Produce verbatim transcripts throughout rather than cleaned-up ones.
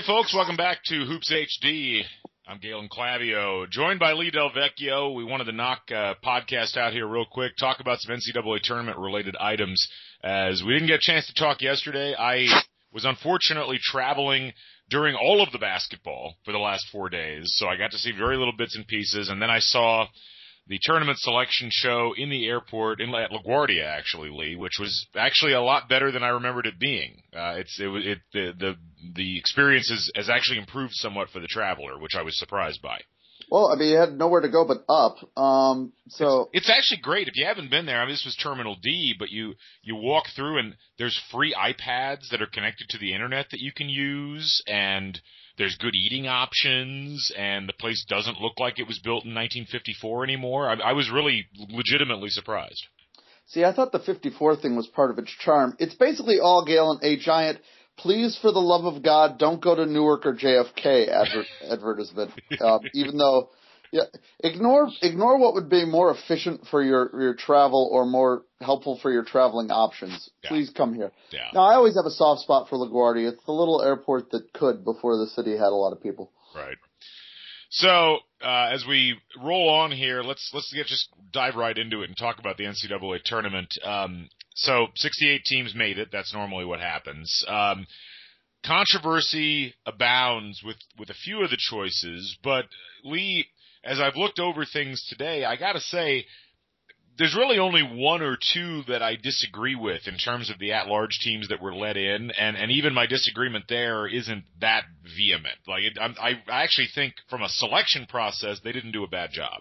folks, welcome back to Hoops H D. I'm Galen Clavio, joined by Lee Del Vecchio. We wanted to knock uh, podcast out here real quick, talk about some N C double A tournament-related items, as we didn't get a chance to talk yesterday. I was unfortunately traveling during all of the basketball for the last four days, so I got to see very little bits and pieces, and then I saw the tournament selection show in the airport in at LaGuardia, actually, Lee, which was actually a lot better than I remembered it being. Uh, it's it, it the the the experience has, has actually improved somewhat for the traveler, which I was surprised by. Well, I mean, you had nowhere to go but up. Um, so it's, it's actually great if you haven't been there. I mean, this was Terminal D, but you you walk through and there's free iPads that are connected to the internet that you can use, and there's good eating options, and the place doesn't look like it was built in nineteen fifty-four anymore. I, I was really legitimately surprised. See, I thought the fifty-four thing was part of its charm. It's basically all, Galen, a giant, please, for the love of God, don't go to Newark or J F K adver- advertisement. Um, even though, yeah, ignore ignore what would be more efficient for your, your travel or more helpful for your traveling options. Yeah. Please come here. Yeah. Now, I always have a soft spot for LaGuardia. It's the little airport that could before the city had a lot of people. Right. So, uh, as we roll on here, let's let's get just dive right into it and talk about the N C double A tournament. Um, so, sixty-eight teams made it. That's normally what happens. Um, controversy abounds with, with a few of the choices, but Lee, as I've looked over things today, I gotta say, there's really only one or two that I disagree with in terms of the at-large teams that were let in, and, and even my disagreement there isn't that vehement. Like, it, I, I actually think from a selection process, they didn't do a bad job.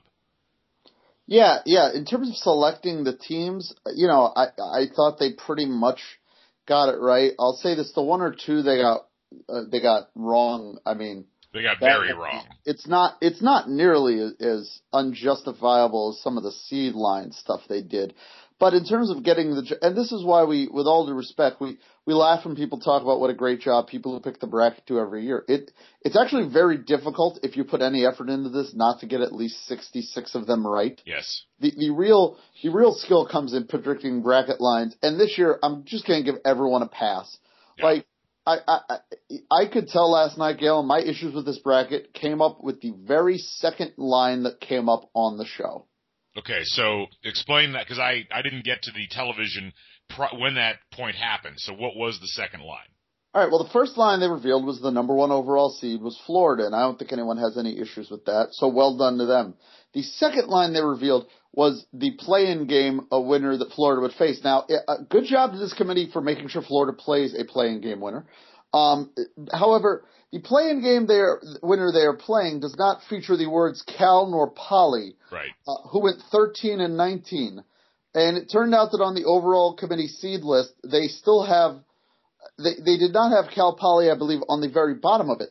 Yeah, yeah. In terms of selecting the teams, you know, I I thought they pretty much got it right. I'll say this: the one or two they got uh, they got wrong. I mean, they got that, very wrong. It's not it's not nearly as, as unjustifiable as some of the seed line stuff they did. But in terms of getting the, and this is why we, with all due respect, we, we laugh when people talk about what a great job people who pick the bracket do every year. It It's actually very difficult, if you put any effort into this, not to get at least sixty-six of them right. Yes. The the real the real skill comes in predicting bracket lines, and this year I'm just going to give everyone a pass. Yeah. Like, I, I I could tell last night, Galen, my issues with this bracket came up with the very second line that came up on the show. Okay, so explain that, because I, I didn't get to the television pro- when that point happened. So what was the second line? All right, well, the first line they revealed was the number one overall seed was Florida, and I don't think anyone has any issues with that, so well done to them. The second line they revealed was the play-in game, a winner that Florida would face. Now, uh, good job to this committee for making sure Florida plays a play-in game winner. Um, however, the play-in game they are, winner they are playing does not feature the words Cal nor Poly, right. uh, who went thirteen and nineteen. And it turned out that on the overall committee seed list, they still have They they did not have Cal Poly, I believe, on the very bottom of it.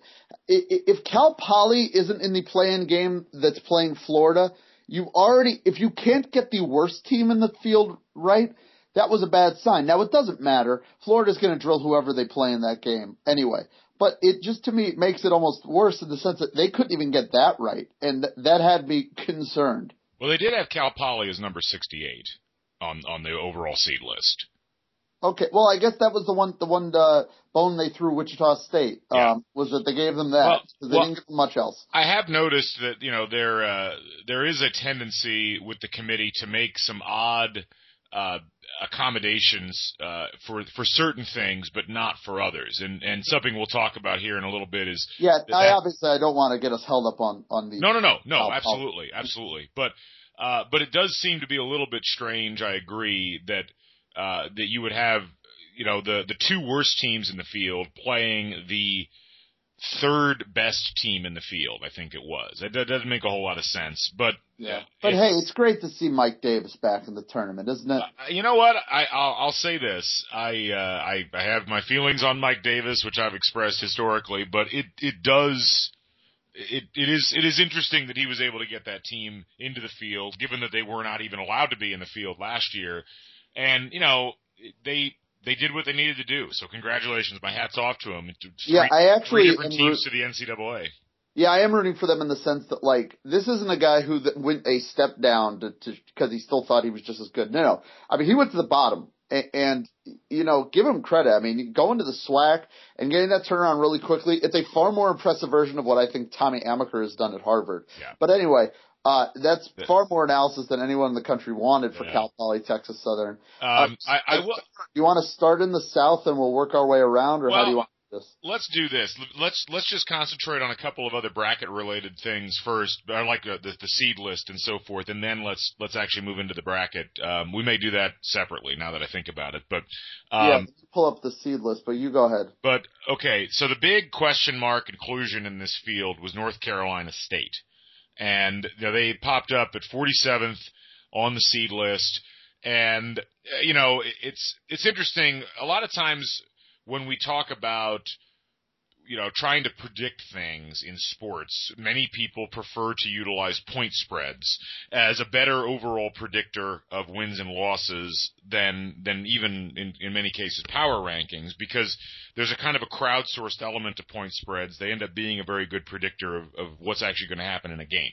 If Cal Poly isn't in the play-in game that's playing Florida, you already, if you can't get the worst team in the field right, that was a bad sign. Now, it doesn't matter. Florida's going to drill whoever they play in that game anyway. But it just, to me, it makes it almost worse in the sense that they couldn't even get that right, and th- that had me concerned. Well, they did have Cal Poly as number sixty-eight on on the overall seed list. Okay, well, I guess that was the one the one uh, bone they threw Wichita State, um, yeah. was that they gave them that, because well, they well, didn't give them much else. I have noticed that, you know, there uh, there is a tendency with the committee to make some odd uh, accommodations uh, for for certain things, but not for others. And and something we'll talk about here in a little bit is... Yeah, that I obviously I don't want to get us held up on, on the... No, no, no, no, absolutely, absolutely. But, uh, but it does seem to be a little bit strange, I agree, that... Uh, that you would have, you know, the, the two worst teams in the field playing the third best team in the field, I think it was. That, that doesn't make a whole lot of sense, but... Yeah. But, hey, it's great to see Mike Davis back in the tournament, isn't it? Uh, you know what? I, I'll, I'll say this. I, uh, I I have my feelings on Mike Davis, which I've expressed historically, but it, it does... It it is it is interesting that he was able to get that team into the field, given that they were not even allowed to be in the field last year. And, you know, they they did what they needed to do. So congratulations. My hat's off to them. Three, yeah, I actually three different teams root- to the N C double A. Yeah, I am rooting for them in the sense that, like, this isn't a guy who went a step down to because he still thought he was just as good. No, no. I mean, he went to the bottom. and, and you know, give him credit. I mean, going to the SWAC and getting that turnaround really quickly, it's a far more impressive version of what I think Tommy Amaker has done at Harvard. Yeah. But anyway, uh, that's yeah. far more analysis than anyone in the country wanted for yeah. Cal Poly Texas Southern. Um, uh, I, I will. You want to start in the South and we'll work our way around, or well, how do you want? Let's do this. Let's let's just concentrate on a couple of other bracket related things first, like uh, the, the seed list and so forth, and then let's let's actually move into the bracket. Um, we may do that separately now that I think about it, but um, yeah, pull up the seed list. But you go ahead. But okay, so the big question mark inclusion in this field was North Carolina State, and you know, they popped up at forty-seventh on the seed list, and you know it's it's interesting. A lot of times when we talk about, you know, trying to predict things in sports, many people prefer to utilize point spreads as a better overall predictor of wins and losses than than even in, in many cases power rankings, because there's a kind of a crowdsourced element to point spreads. They end up being a very good predictor of, of what's actually going to happen in a game.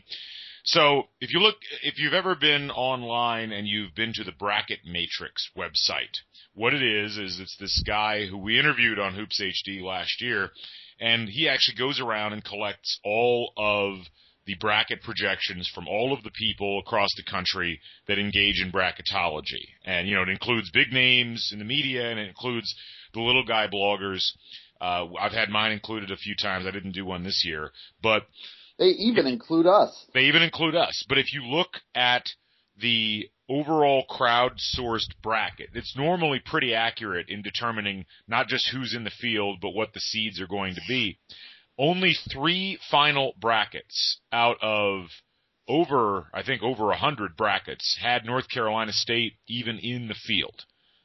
So if you look, if you've ever been online and you've been to the Bracket Matrix website, what it is, is it's this guy who we interviewed on Hoops H D last year, and he actually goes around and collects all of the bracket projections from all of the people across the country that engage in bracketology. And, you know, it includes big names in the media, and it includes the little guy bloggers. Uh, I've had mine included a few times. I didn't do one this year, but they even if, include us. They even include us. But if you look at the overall crowd-sourced bracket, it's normally pretty accurate in determining not just who's in the field, but what the seeds are going to be. Only three final brackets out of over, I think, over one hundred brackets had North Carolina State even in the field.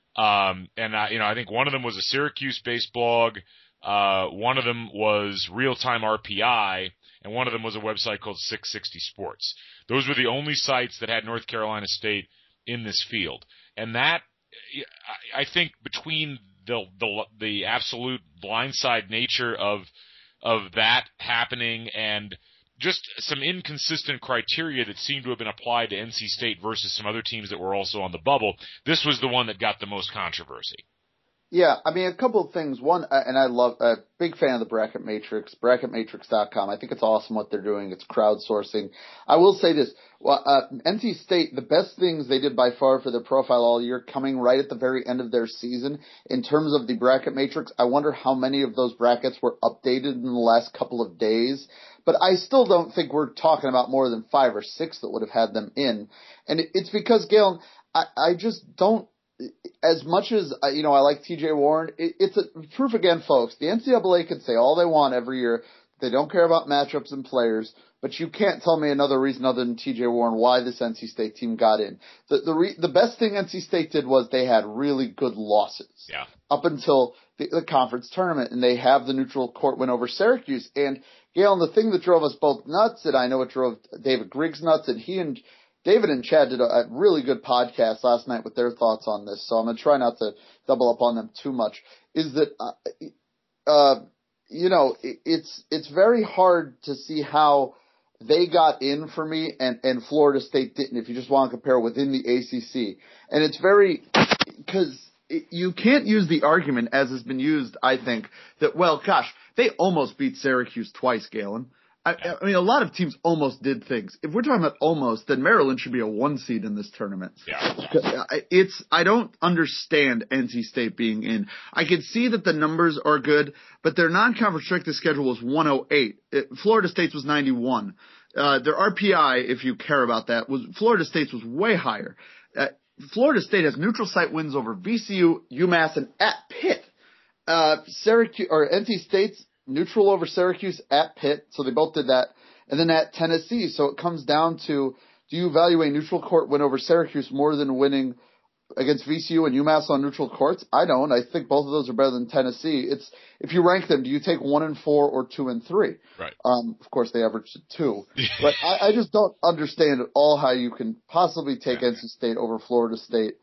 Um, and, I, you know, I think one of them was a Syracuse-based blog. Uh, one of them was Real-Time R P I. And one of them was a website called six sixty Sports. Those were the only sites that had North Carolina State in this field. And that, I think, between the the, the absolute blindside nature of of that happening and just some inconsistent criteria that seemed to have been applied to N C State versus some other teams that were also on the bubble, this was the one that got the most controversy. Yeah, I mean, a couple of things. One, uh, and I love, a uh, big fan of the Bracket Matrix, bracket matrix dot com. I think it's awesome what they're doing. It's crowdsourcing. I will say this. Well, uh, N C State, the best things they did by far for their profile all year, coming right at the very end of their season, in terms of the Bracket Matrix, I wonder how many of those brackets were updated in the last couple of days. But I still don't think we're talking about more than five or six that would have had them in. And it's because, Galen, I, I just don't, as much as, you know, I like T J Warren, it, it's a proof again, folks. The N C double A can say all they want every year. They don't care about matchups and players, but you can't tell me another reason other than T J Warren why this N C State team got in. The the, re, the best thing N C State did was they had really good losses. Yeah. Up until the, the conference tournament, and they have the neutral court win over Syracuse. And, Galen, the thing that drove us both nuts, and I know it drove David Griggs nuts, and he and David and Chad did a, a really good podcast last night with their thoughts on this, so I'm going to try not to double up on them too much, is that, uh, uh, you know, it, it's it's very hard to see how they got in for me and, and Florida State didn't, if you just want to compare within the A C C. And it's very – because you can't use the argument, as has been used, I think, that, well, gosh, they almost beat Syracuse twice, Galen. I, I mean, a lot of teams almost did things. If we're talking about almost, then Maryland should be a one seed in this tournament. Yeah. It's, I don't understand N C State being in. I can see that the numbers are good, but their non-conference strength of schedule was one oh eight. It, Florida State's was ninety-one. Uh, their R P I, if you care about that, was Florida State's was way higher. Uh, Florida State has neutral site wins over V C U, UMass, and at Pitt. Uh, Syracuse, or N C State's neutral over Syracuse, at Pitt, so they both did that, and then at Tennessee. So it comes down to, do you value a neutral court win over Syracuse more than winning against V C U and UMass on neutral courts? I don't. I think both of those are better than Tennessee. It's, if you rank them, do you take one and four or two and three? Right. Um, of course, they averaged two. But I, I just don't understand at all how you can possibly take yeah. N C State over Florida State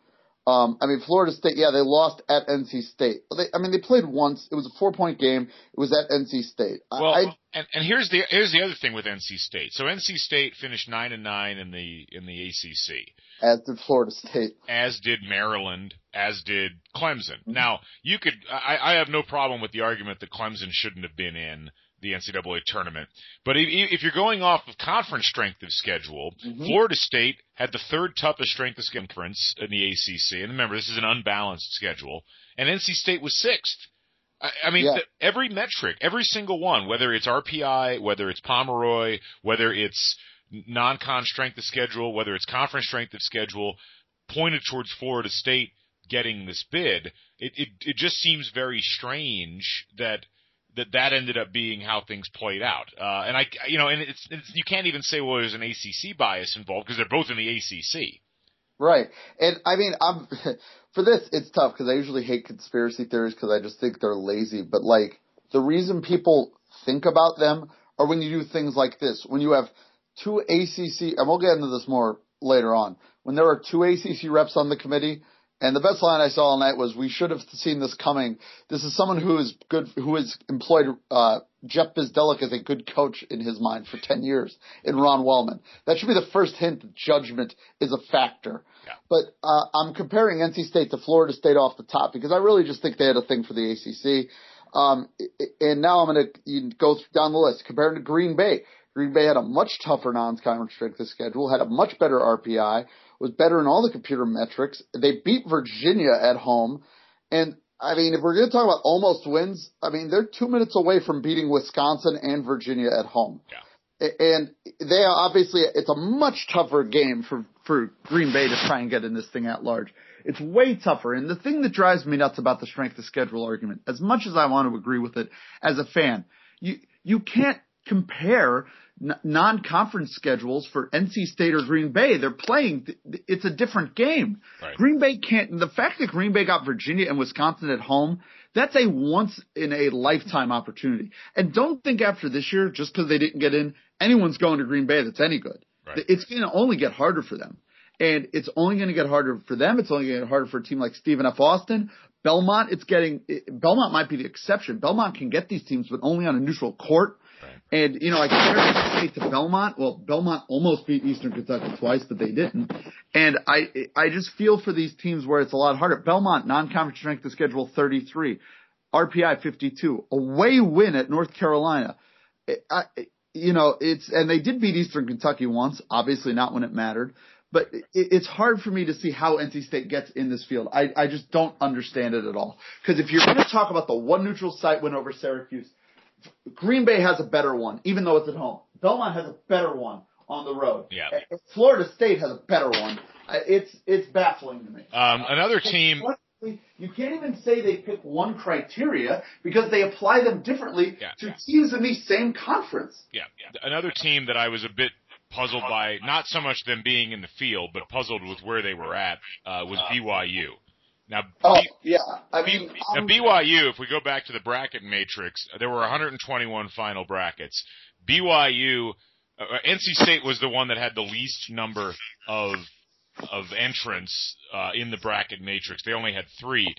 Um, I mean, Florida State, yeah, they lost at N C State. They, I mean, they played once. It was a four-point game. It was at N C State. Well, I, and, and here's the here's the other thing with N C State. So N C State finished nine and nine in the in the A C C, as did Florida State, as did Maryland, as did Clemson. Mm-hmm. Now, you could I, I have no problem with the argument that Clemson shouldn't have been in the N C double A tournament. But if, if you're going off of conference strength of schedule, mm-hmm. Florida State had the third toughest strength of schedule conference in the A C C. And remember, this is an unbalanced schedule. And N C State was sixth. I, I mean, yeah. the, every metric, every single one, whether it's R P I, whether it's Pomeroy, whether it's non-con strength of schedule, whether it's conference strength of schedule, pointed towards Florida State getting this bid. It, it, it just seems very strange that that that ended up being how things played out. Uh, and I, you know, and it's, it's, you can't even say, well, there's an A C C bias involved because they're both in the A C C. Right. And I mean, I'm, for this, it's tough because I usually hate conspiracy theories because I just think they're lazy. But like, the reason people think about them are when you do things like this, when you have two A C C, and we'll get into this more later on, when there are two A C C reps on the committee. And the best line I saw all night was, "We should have seen this coming." This is someone who is good, who has employed uh, Jeff Bizdelic as a good coach in his mind for ten years in Ron Wellman. That should be the first hint that judgment is a factor. Yeah. But uh, I'm comparing N C State to Florida State off the top because I really just think they had a thing for the A C C. Um, and now I'm going to go down the list. Compared to Green Bay, Green Bay had a much tougher non-conference strength of schedule, had a much better R P I, was better in all the computer metrics. They beat Virginia at home. And, I mean, if we're going to talk about almost wins, I mean, they're two minutes away from beating Wisconsin and Virginia at home. Yeah. And they are obviously, it's a much tougher game for, for Green Bay to try and get in this thing at large. It's way tougher. And the thing that drives me nuts about the strength of schedule argument, as much as I want to agree with it as a fan, you, you can't compare non-conference schedules for N C State or Green Bay. They're playing. It's a different game. Right. Green Bay can't. The fact that Green Bay got Virginia and Wisconsin at home, that's a once in a lifetime opportunity. And don't think after this year, just because they didn't get in, anyone's going to Green Bay that's any good. Right. It's going to only get harder for them. And it's only going to get harder for them. It's only going to get harder for a team like Stephen F. Austin. Belmont, it's getting, Belmont might be the exception. Belmont can get these teams, but only on a neutral court. Right. And, you know, I compared State to Belmont. Well, Belmont almost beat Eastern Kentucky twice, but they didn't. And I, I just feel for these teams where it's a lot harder. Belmont, non-conference strength of schedule thirty-three, R P I fifty-two, away win at North Carolina. I, you know, it's, and they did beat Eastern Kentucky once, obviously not when it mattered. But it's hard for me to see how N C State gets in this field. I, I just don't understand it at all. Because if you're going to talk about the one neutral site win over Syracuse, Green Bay has a better one, even though it's at home. Belmont has a better one on the road. Yeah. Florida State has a better one. It's it's baffling to me. Um, another team. You can't even say they pick one criteria because they apply them differently yeah, to yeah. teams in the same conference. Yeah. Another team that I was a bit puzzled by, not so much them being in the field, but puzzled with where they were at, uh, was B Y U. Now, oh, B- yeah. I mean, B- now B Y U, if we go back to the bracket matrix, there were one hundred twenty-one final brackets. B Y U, uh, N C State was the one that had the least number of of entrants uh, in the bracket matrix. They only had three.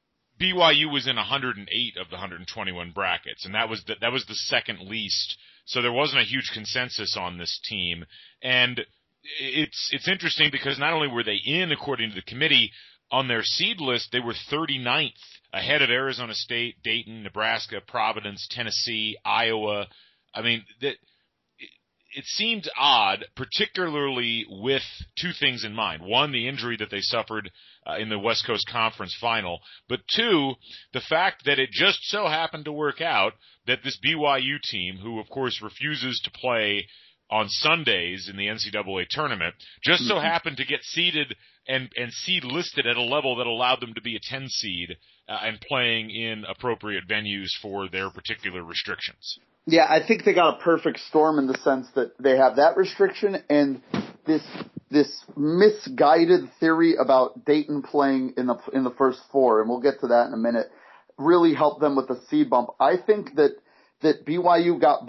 B Y U was in one hundred eight of the one hundred twenty-one brackets, and that was the, that was the second least. So there wasn't a huge consensus on this team. And it's it's interesting because not only were they in, according to the committee, on their seed list, they were thirty-ninth, ahead of Arizona State, Dayton, Nebraska, Providence, Tennessee, Iowa. I mean, that it, it seemed odd, particularly with two things in mind. One, the injury that they suffered uh, in the West Coast Conference final. But two, the fact that it just so happened to work out that this B Y U team, who of course refuses to play on Sundays in the N C double A tournament, just so happened to get seeded and, and seed listed at a level that allowed them to be a ten seed uh, and playing in appropriate venues for their particular restrictions. Yeah, I think they got a perfect storm in the sense that they have that restriction and this this misguided theory about Dayton playing in the in the first four, and we'll get to that in a minute, really helped them with the seed bump. I think that that B Y U got bumped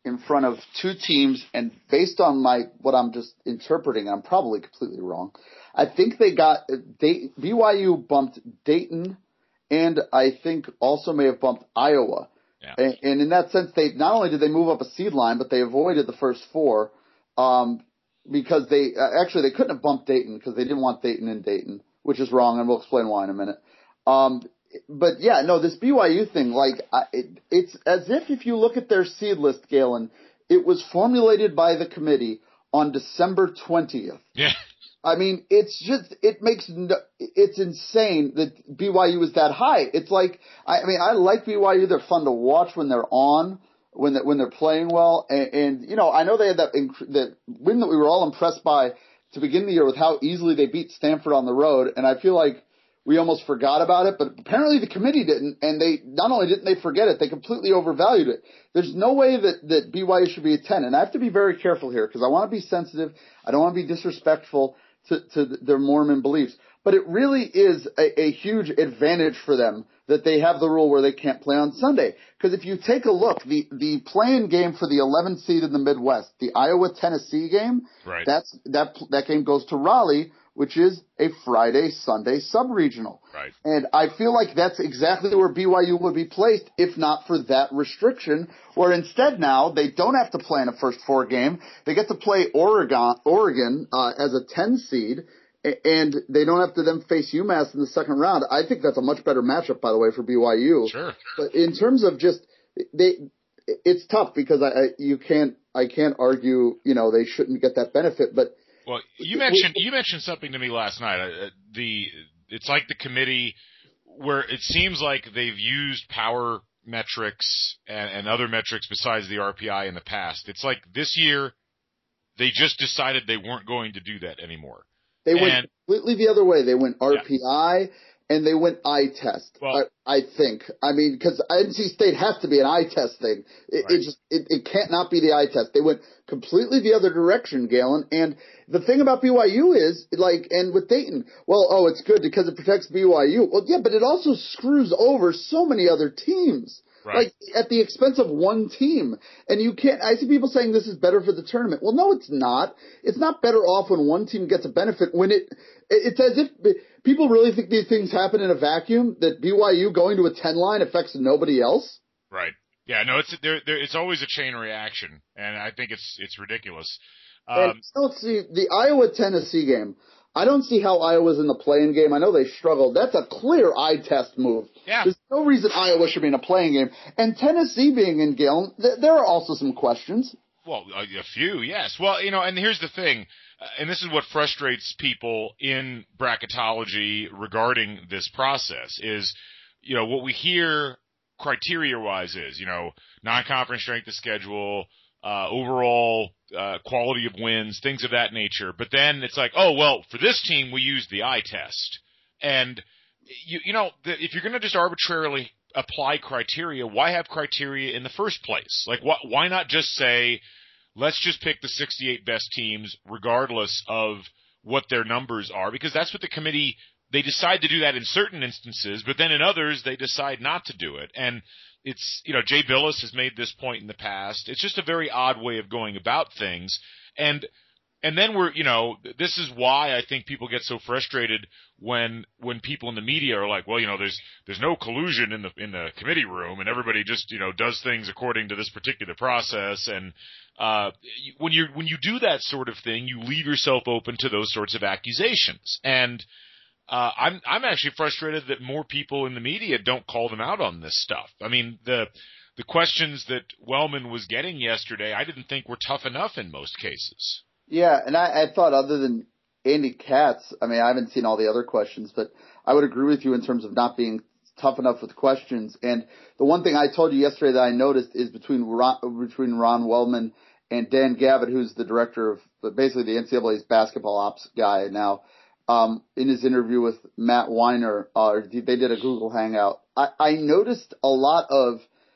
in front of two teams, and based on my what I'm just interpreting, I'm probably completely wrong. I think they got they, B Y U bumped Dayton, and I think also may have bumped Iowa. Yeah. And, and in that sense, they not only did they move up a seed line, but they avoided the first four um, because they uh, actually they couldn't have bumped Dayton because they didn't want Dayton in Dayton, which is wrong, and we'll explain why in a minute. Um, But yeah, no, this B Y U thing, like, I, it, it's as if if you look at their seed list, Galen, it was formulated by the committee on December twentieth. Yeah. I mean, it's just, it makes, no, it's insane that B Y U is that high. It's like, I, I mean, I like B Y U. They're fun to watch when they're on, when, they, when they're playing well. And, and, you know, I know they had that, inc- that win that we were all impressed by to begin the year with how easily they beat Stanford on the road. And I feel like we almost forgot about it, but apparently the committee didn't, and they not only didn't they forget it, they completely overvalued it. There's no way that, that B Y U should be a ten, and I have to be very careful here because I want to be sensitive. I don't want to be disrespectful to, to their Mormon beliefs, but it really is a, a huge advantage for them that they have the rule where they can't play on Sunday. Because if you take a look, the, the play-in game for the eleventh seed in the Midwest, the Iowa-Tennessee game, right. that's, that, that game goes to Raleigh, which is a Friday, Sunday sub-regional. Right. And I feel like that's exactly where B Y U would be placed if not for that restriction, where instead now they don't have to play in a first four game. They get to play Oregon, Oregon uh, as a ten seed, and they don't have to then face UMass in the second round. I think that's a much better matchup, by the way, for B Y U. Sure. But in terms of just they, it's tough because I, I you can't I can't argue, you know, they shouldn't get that benefit, but. Well, you mentioned you mentioned something to me last night. Uh, the it's like the committee where it seems like they've used power metrics and, and other metrics besides the R P I in the past. It's like this year they just decided they weren't going to do that anymore. They went and, completely the other way. They went R P I yeah. and they went eye test. Well, I, I think. I mean, because N C State has to be an eye test thing. It, right. it just it, it can't not be the eye test. They went completely the other direction, Galen. And the thing about B Y U is, like, and with Dayton, well, oh, it's good because it protects B Y U. Well, yeah, but it also screws over so many other teams. Right. Like, at the expense of one team. And you can't, I see people saying this is better for the tournament. Well, no, it's not. It's not better off when one team gets a benefit when it, it's as if people really think these things happen in a vacuum, that B Y U going to a ten line affects nobody else. Right. Yeah, no, it's, there, there, it's always a chain reaction, and I think it's, it's ridiculous. Um, and I don't see the Iowa-Tennessee game. I don't see how Iowa's in the play-in game. I know they struggled. That's a clear eye test move. Yeah. There's no reason Iowa should be in a play-in game. And Tennessee being in Galen, th- there are also some questions. Well, a, a few, yes. Well, you know, and here's the thing, uh, and this is what frustrates people in bracketology regarding this process is, you know, what we hear criteria-wise is, you know, non-conference strength of schedule, uh, overall uh, quality of wins, things of that nature. But then it's like, oh, well, for this team, we use the eye test. And, you, you know, the, if you're going to just arbitrarily apply criteria, why have criteria in the first place? Like, wh- why not just say, let's just pick the sixty-eight best teams regardless of what their numbers are? Because that's what the committee, they decide to do that in certain instances, but then in others, they decide not to do it. And it's, you know, Jay Billis has made this point in the past. It's just a very odd way of going about things. And, and then we're, you know, this is why I think people get so frustrated when, when people in the media are like, well, you know, there's, there's no collusion in the, in the committee room and everybody just, you know, does things according to this particular process. And, uh, when you, when you do that sort of thing, you leave yourself open to those sorts of accusations. And, Uh, I'm I'm actually frustrated that more people in the media don't call them out on this stuff. I mean, the the questions that Wellman was getting yesterday, I didn't think were tough enough in most cases. Yeah, and I, I thought other than Andy Katz, I mean, I haven't seen all the other questions, but I would agree with you in terms of not being tough enough with questions. And the one thing I told you yesterday that I noticed is between Ron, between Ron Wellman and Dan Gavitt, who's the director of basically the N C double A's basketball ops guy now. Um, in his interview with Matt Weiner, uh, they did a Google Hangout. I, I noticed a lot of,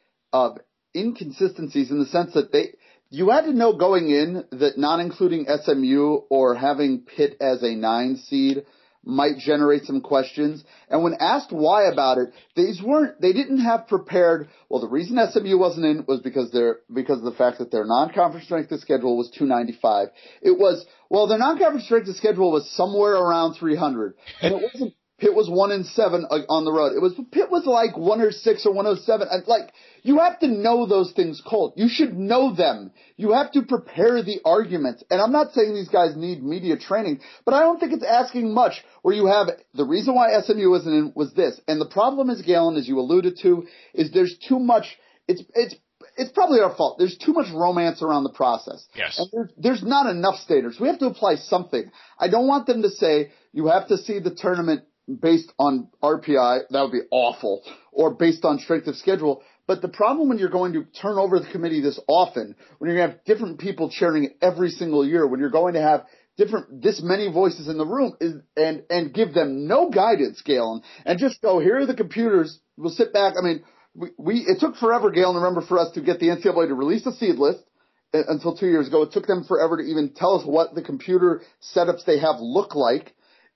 of inconsistencies in the sense that they, you had to know going in that not including S M U or having Pitt as a nine seed might generate some questions. And when asked why about it, these weren't, they didn't have prepared, well, the reason S M U wasn't in was because they're, because of the fact that their non-conference strength of schedule was two ninety-five. It was, well, their non-conference strength of schedule was somewhere around three hundred. And it wasn't, Pitt was one and seven on the road. It was, Pitt was like one or six or one oh seven. Like, you have to know those things cold. You should know them. You have to prepare the arguments. And I'm not saying these guys need media training, but I don't think it's asking much where you have the reason why S M U wasn't in was this. And the problem is, Galen, as you alluded to, is there's too much, it's, it's, it's probably our fault. There's too much romance around the process. Yes. And there's, there's not enough standards. We have to apply something. I don't want them to say you have to see the tournament based on R P I, that would be awful, or based on strength of schedule. But the problem when you're going to turn over the committee this often, when you're going to have different people chairing it every single year, when you're going to have different, this many voices in the room, is, and, and give them no guidance, Galen, and just go, here are the computers, we'll sit back. I mean, we, we it took forever, Galen, remember, for us to get the N C double A to release a seed list until two years ago. It took them forever to even tell us what the computer setups they have look like.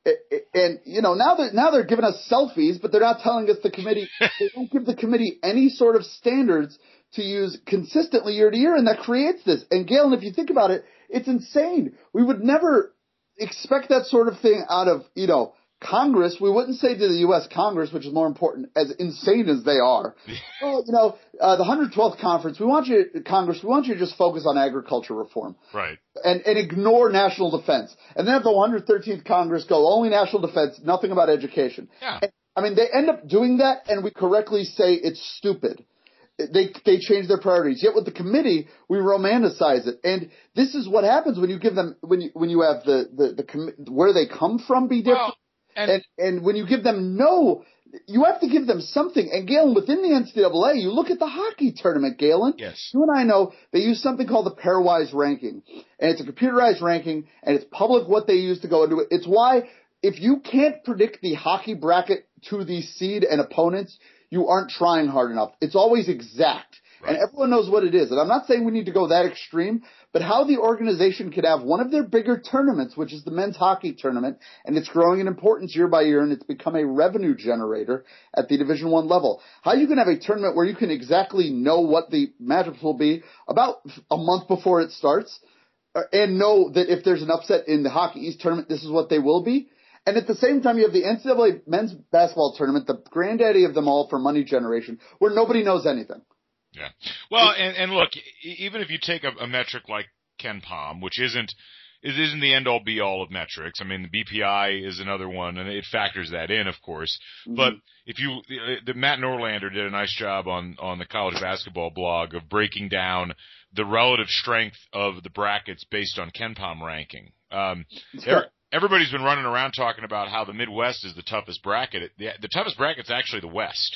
And, you know, now they're, now they're giving us selfies, but they're not telling us the committee, they don't give the committee any sort of standards to use consistently year to year, and that creates this. And Galen, if you think about it, it's insane. We would never expect that sort of thing out of, you know, Congress. We wouldn't say to the U S Congress, which is more important, as insane as they are. Well, you know, uh, the one hundred twelfth conference, we want you, Congress, we want you to just focus on agriculture reform. Right. And, and ignore national defense. And then at the one hundred thirteenth Congress go, only national defense, nothing about education. Yeah. And, I mean, they end up doing that, and we correctly say it's stupid. They they change their priorities. Yet with the committee, we romanticize it, and this is what happens when you give them when you when you have the the, the commi- where they come from be different. Well, And, and and when you give them no, you have to give them something. And Galen, within the N C double A, you look at the hockey tournament, Galen. Yes. You and I know they use something called the pairwise ranking. And it's a computerized ranking, and it's public what they use to go into it. It's why if you can't predict the hockey bracket to the seed and opponents, you aren't trying hard enough. It's always exact. Right. And everyone knows what it is. And I'm not saying we need to go that extreme, but how the organization could have one of their bigger tournaments, which is the men's hockey tournament, and it's growing in importance year by year, and it's become a revenue generator at the Division One level. How you can have a tournament where you can exactly know what the matchups will be about a month before it starts, and know that if there's an upset in the Hockey East tournament, this is what they will be. And at the same time, you have the N C double A men's basketball tournament, the granddaddy of them all for money generation, where nobody knows anything. Yeah. Well, and, and look, even if you take a, a metric like KenPom, which isn't it isn't the end all be all of metrics. I mean, the B P I is another one, and it factors that in, of course. Mm-hmm. But if you, the, Matt Norlander did a nice job on on the college basketball blog of breaking down the relative strength of the brackets based on KenPom ranking. Um, sure. Everybody's been running around talking about how the Midwest is the toughest bracket. The, the toughest bracket's actually the West.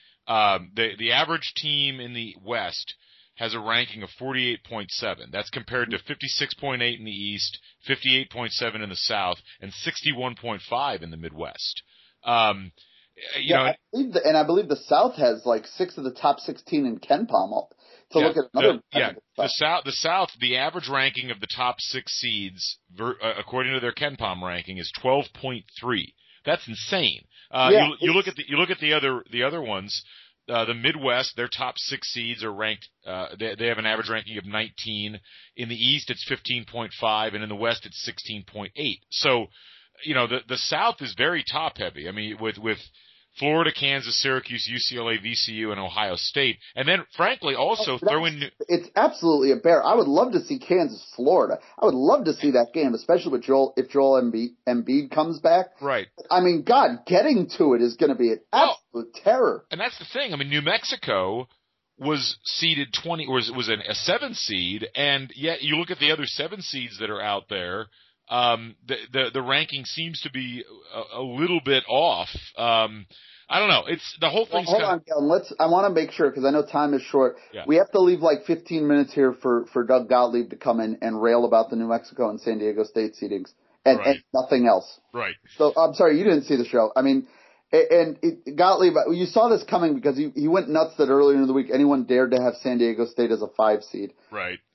Um, the the average team in the West has a ranking of forty-eight point seven. That's compared to fifty-six point eight in the East, fifty-eight point seven in the South, and sixty-one point five in the Midwest. Um, you yeah, know, I believe the, and I believe the South has like six of the top sixteen in KenPom. To yeah, look at another, the, yeah, the South, the South, the average ranking of the top six seeds, ver, uh, according to their KenPom ranking, is twelve point three. That's insane. Uh, yeah, you, you look at the you look at the other the other ones. Uh, the Midwest, their top six seeds are ranked. Uh, they, they have an average ranking of nineteen. In the East, it's fifteen point five, and in the West, it's sixteen point eight. So, you know, the the South is very top heavy. I mean, with with Florida, Kansas, Syracuse, U C L A, V C U, and Ohio State, and then frankly also oh, throw in. It's absolutely a bear. I would love to see Kansas, Florida. I would love to see that game, especially with Joel if Joel Embiid, Embiid comes back. Right. I mean, God, getting to it is going to be an absolute well, terror. And that's the thing. I mean, New Mexico was seeded twenty, was was an, a seven seed, and yet you look at the other seven seeds that are out there. Um, the, the, the ranking seems to be a, a little bit off. Um, I don't know. It's the whole thing's well, hold kind on, Galen. Let's, I want to make sure because I know time is short. Yeah. We have to leave like fifteen minutes here for, for Doug Gottlieb to come in and rail about the New Mexico and San Diego State seedings and, right. and nothing else. Right. So I'm sorry, you didn't see the show. I mean, and it, Gottlieb, you saw this coming because he, he went nuts that earlier in the week anyone dared to have San Diego State as a five seed. Right.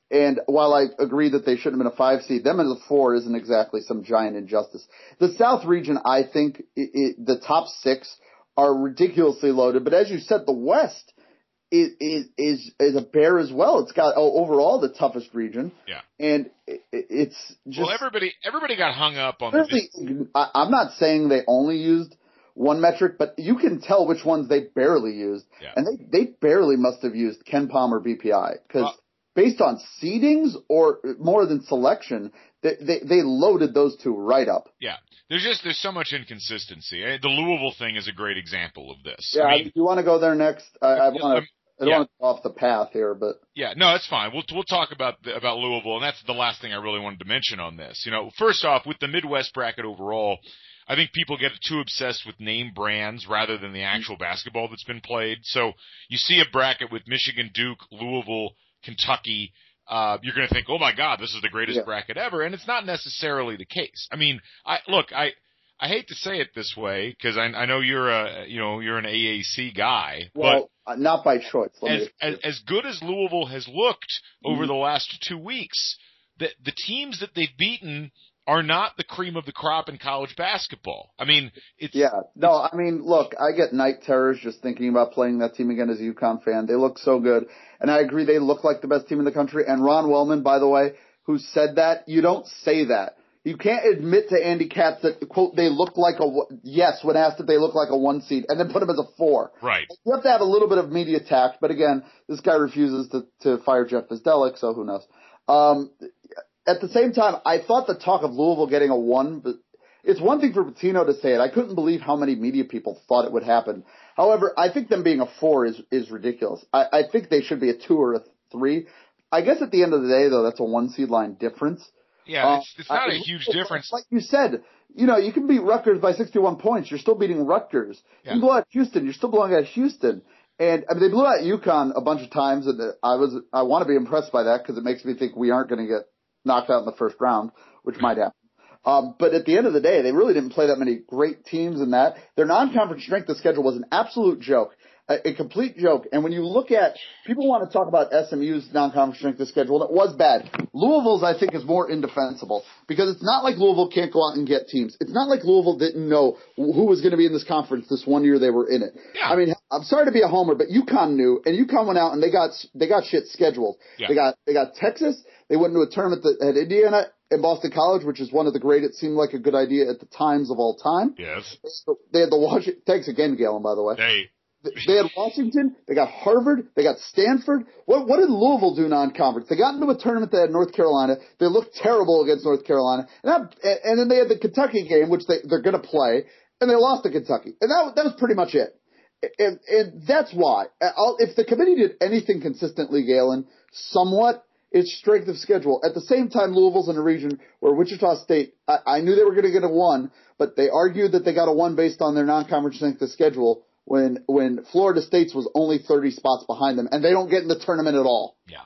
And while I agree that they shouldn't have been a five seed, them as a four isn't exactly some giant injustice. The South region, I think, it, it, the top six are ridiculously loaded. But as you said, the West is is is, is a bear as well. It's got oh, overall the toughest region. Yeah. And it, it's just well, everybody everybody got hung up on really, the. I, I'm not saying they only used one metric, but you can tell which ones they barely used, yeah. and they they barely must have used Ken Palmer B P I because. Well, based on seedings or more than selection, they, they they loaded those two right up. Yeah, there's just there's so much inconsistency. The Louisville thing is a great example of this. Yeah, I mean, you want to go there next? I, I want to. Um, I don't yeah. want to go off the path here, but yeah, no, it's fine. We'll we'll talk about the, about Louisville, and that's the last thing I really wanted to mention on this. You know, first off, with the Midwest bracket overall, I think people get too obsessed with name brands rather than the actual basketball that's been played. So you see a bracket with Michigan, Duke, Louisville, Kentucky, uh, you're going to think, oh my God, this is the greatest yeah. bracket ever. And it's not necessarily the case. I mean, I, look, I, I hate to say it this way because I, I know you're a, you know, you're an A A C guy, well, but not by choice. As, as, as good as Louisville has looked over mm-hmm. the last two weeks, the, the teams that they've beaten are not the cream of the crop in college basketball. I mean, it's yeah. No, I mean, look, I get night terrors just thinking about playing that team again as a UConn fan. They look so good, and I agree they look like the best team in the country. And Ron Wellman, by the way, who said that, you don't say that. You can't admit to Andy Katz that, quote, they look like a yes when asked if they look like a one seed, and then put them as a four. Right. You have to have a little bit of media tact, but again, this guy refuses to to fire Jeff Vizdelik, so who knows. Um, At the same time, I thought the talk of Louisville getting a one, but it's one thing for Pitino to say it. I couldn't believe how many media people thought it would happen. However, I think them being a four is, is ridiculous. I, I think they should be a two or a three. I guess at the end of the day, though, that's a one seed line difference. Yeah, uh, it's, it's not I, a huge difference. Like you said, you know, you can beat Rutgers by sixty-one points. You're still beating Rutgers. Yeah. You can blow out Houston. You're still blowing out Houston. And I mean, they blew out UConn a bunch of times, and I was I want to be impressed by that because it makes me think we aren't going to get knocked out in the first round, which might happen. Um, but at the end of the day, they really didn't play that many great teams in that. Their non-conference strength of schedule was an absolute joke, a, a complete joke. And when you look at, people want to talk about S M U's non-conference strength of schedule, and it was bad. Louisville's, I think, is more indefensible because it's not like Louisville can't go out and get teams. It's not like Louisville didn't know who was going to be in this conference this one year they were in it. Yeah. I mean, I'm sorry to be a homer, but UConn knew, and UConn went out and they got they got shit scheduled. Yeah. They got they got Texas. They went into a tournament that had Indiana and Boston College, which is one of the great. It seemed like a good idea at the times of all time. Yes. They had the Washington. Thanks again, Galen. By the way. Hey. They had Washington. They got Harvard. They got Stanford. What what did Louisville do non-conference? They got into a tournament that had North Carolina. They looked terrible against North Carolina, and that, and then they had the Kentucky game, which they they're going to play, and they lost to Kentucky, and that that was pretty much it. And, and that's why, I'll, if the committee did anything consistently, Galen, somewhat, it's strength of schedule. At the same time, Louisville's in a region where Wichita State, I, I knew they were going to get a one, but they argued that they got a one based on their non-conference strength of schedule when when Florida State's was only thirty spots behind them, and they don't get in the tournament at all. Yeah.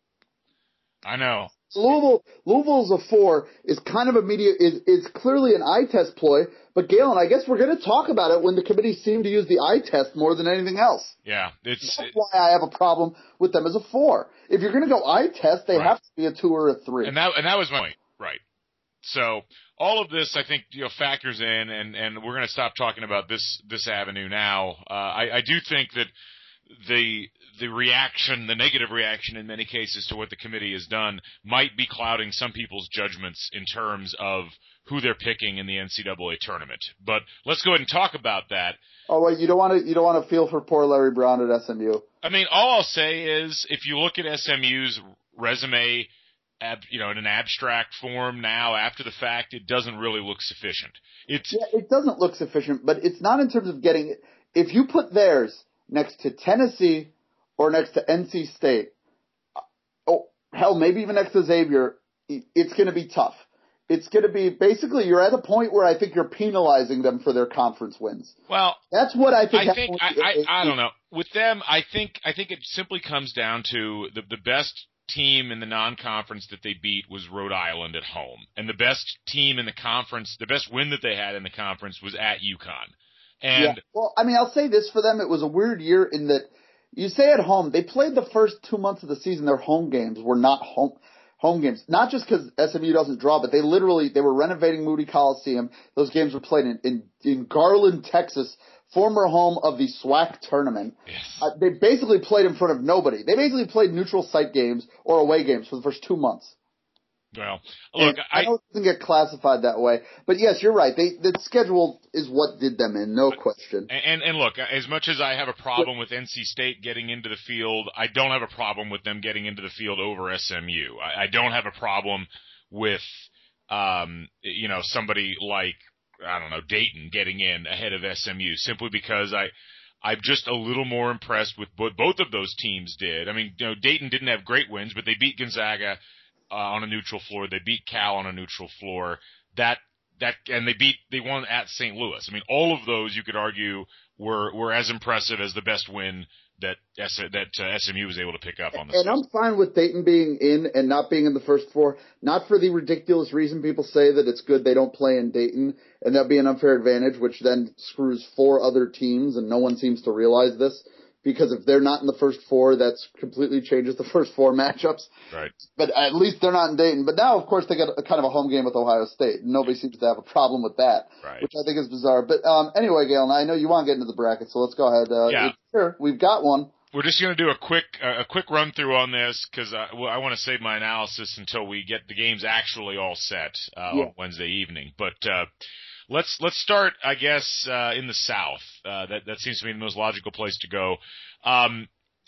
I know. Louisville, Louisville's a four is kind of a media, is, is clearly an eye test ploy, but Galen, I guess we're going to talk about it when the committee seemed to use the eye test more than anything else. Yeah. It's, That's why I have a problem with them as a four. If you're going to go eye test, they right. have to be a two or a three. And that, and that was my point. Right. So all of this, I think, you know, factors in, and, and we're going to stop talking about this, this avenue now. Uh, I, I do think that the, the reaction, the negative reaction in many cases to what the committee has done might be clouding some people's judgments in terms of who they're picking in the N C double A tournament. But let's go ahead and talk about that. Oh, wait, you don't want to, you don't want to feel for poor Larry Brown at S M U. I mean, all I'll say is if you look at S M U's resume, ab, you know, in an abstract form now after the fact, it doesn't really look sufficient. It's yeah, it doesn't look sufficient, but it's not in terms of getting it. If you put theirs next to Tennessee or next to N C State, oh, hell, maybe even next to Xavier, it's going to be tough. It's going to be basically you're at a point where I think you're penalizing them for their conference wins. Well, that's what I think. I think I, I, I don't know with them. I think I think it simply comes down to the the best team in the non-conference that they beat was Rhode Island at home, and the best team in the conference, the best win that they had in the conference was at UConn. And yeah. Well, I mean, I'll say this for them: it was a weird year in that you say at home, they played the first two months of the season. Their home games were not home home games, not just because S M U doesn't draw, but they literally they were renovating Moody Coliseum. Those games were played in in, in Garland, Texas, former home of the SWAC tournament. Yes. Uh, they basically played in front of nobody. They basically played neutral site games or away games for the first two months. Well, look, I, I know it doesn't get classified that way, but yes, you're right. They the schedule is what did them in, no question. And and look, as much as I have a problem with N C State getting into the field, I don't have a problem with them getting into the field over S M U. I, I don't have a problem with, um, you know, somebody like I don't know Dayton getting in ahead of S M U simply because I. I'm just a little more impressed with what both of those teams did. I mean, you know, Dayton didn't have great wins, but they beat Gonzaga Uh, on a neutral floor. They beat Cal on a neutral floor. That that and they beat they won at Saint Louis. I mean, all of those you could argue were were as impressive as the best win that S, that uh, S M U was able to pick up on the And season. I'm fine with Dayton being in and not being in the first four, not for the ridiculous reason people say that it's good they don't play in Dayton, and that'd be an unfair advantage, which then screws four other teams, and no one seems to realize this. Because if they're not in the first four, that's completely changes the first four matchups. Right. But at least they're not in Dayton. But now, of course, they got a, kind of a home game with Ohio State. Nobody seems to have a problem with that, Right. which I think is bizarre. But um, anyway, Galen, I know you want to get into the bracket, so let's go ahead. Uh, Yeah. Sure, we've got one. We're just going to do a quick uh, a quick run through on this because I, well, I want to save my analysis until we get the games actually all set uh, Yeah. on Wednesday evening. But uh, let's let's start, I guess, uh, in the South. Uh, that that seems to be the most logical place to go. Um,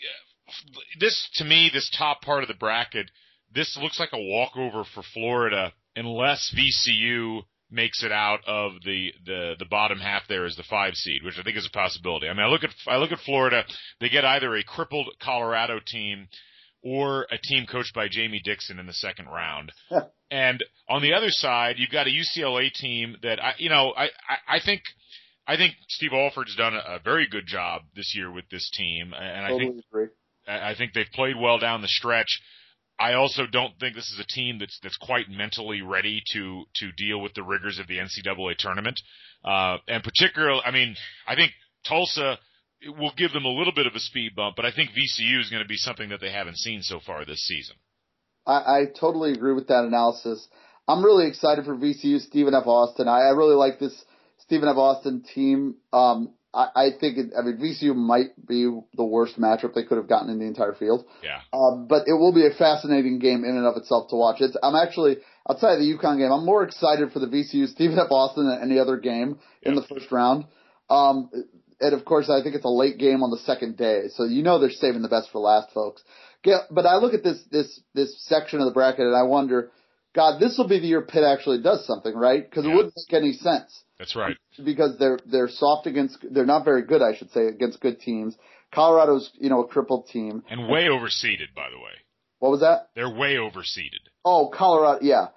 this to me, this top part of the bracket, this looks like a walkover for Florida unless V C U makes it out of the, the, the bottom half there as the five seed, which I think is a possibility. I mean, I look at I look at Florida, they get either a crippled Colorado team or a team coached by Jamie Dixon in the second round. And on the other side, you've got a U C L A team that I you know, I, I, I think I think Steve Alford's done a, a very good job this year with this team, and I Totally think agree. I think they've played well down the stretch. I also don't think this is a team that's that's quite mentally ready to to deal with the rigors of the N C double A tournament, uh, and particularly, I mean, I think Tulsa will give them a little bit of a speed bump, but I think V C U is going to be something that they haven't seen so far this season. I, I totally agree with that analysis. I'm really excited for V C U, Stephen F. Austin. I, I really like this Stephen F. Austin team. Um, I, I think, it, I mean, V C U might be the worst matchup they could have gotten in the entire field. Yeah. Um, but it will be a fascinating game in and of itself to watch. It's, I'm actually, outside of the UConn game, I'm more excited for the V C U Stephen F. Austin than any other game yeah. in the first round. Um, and of course, I think it's a late game on the second day. So you know they're saving the best for last, folks. But I look at this, this, this section of the bracket and I wonder, God, this will be the year Pitt actually does something, right? Because yeah. it wouldn't make any sense. That's right. Because they're they're soft against, they're not very good, I should say, against good teams. Colorado's, you know, a crippled team. And way overseeded, by the way. What was that? They're way overseeded. Oh, Colorado, yeah.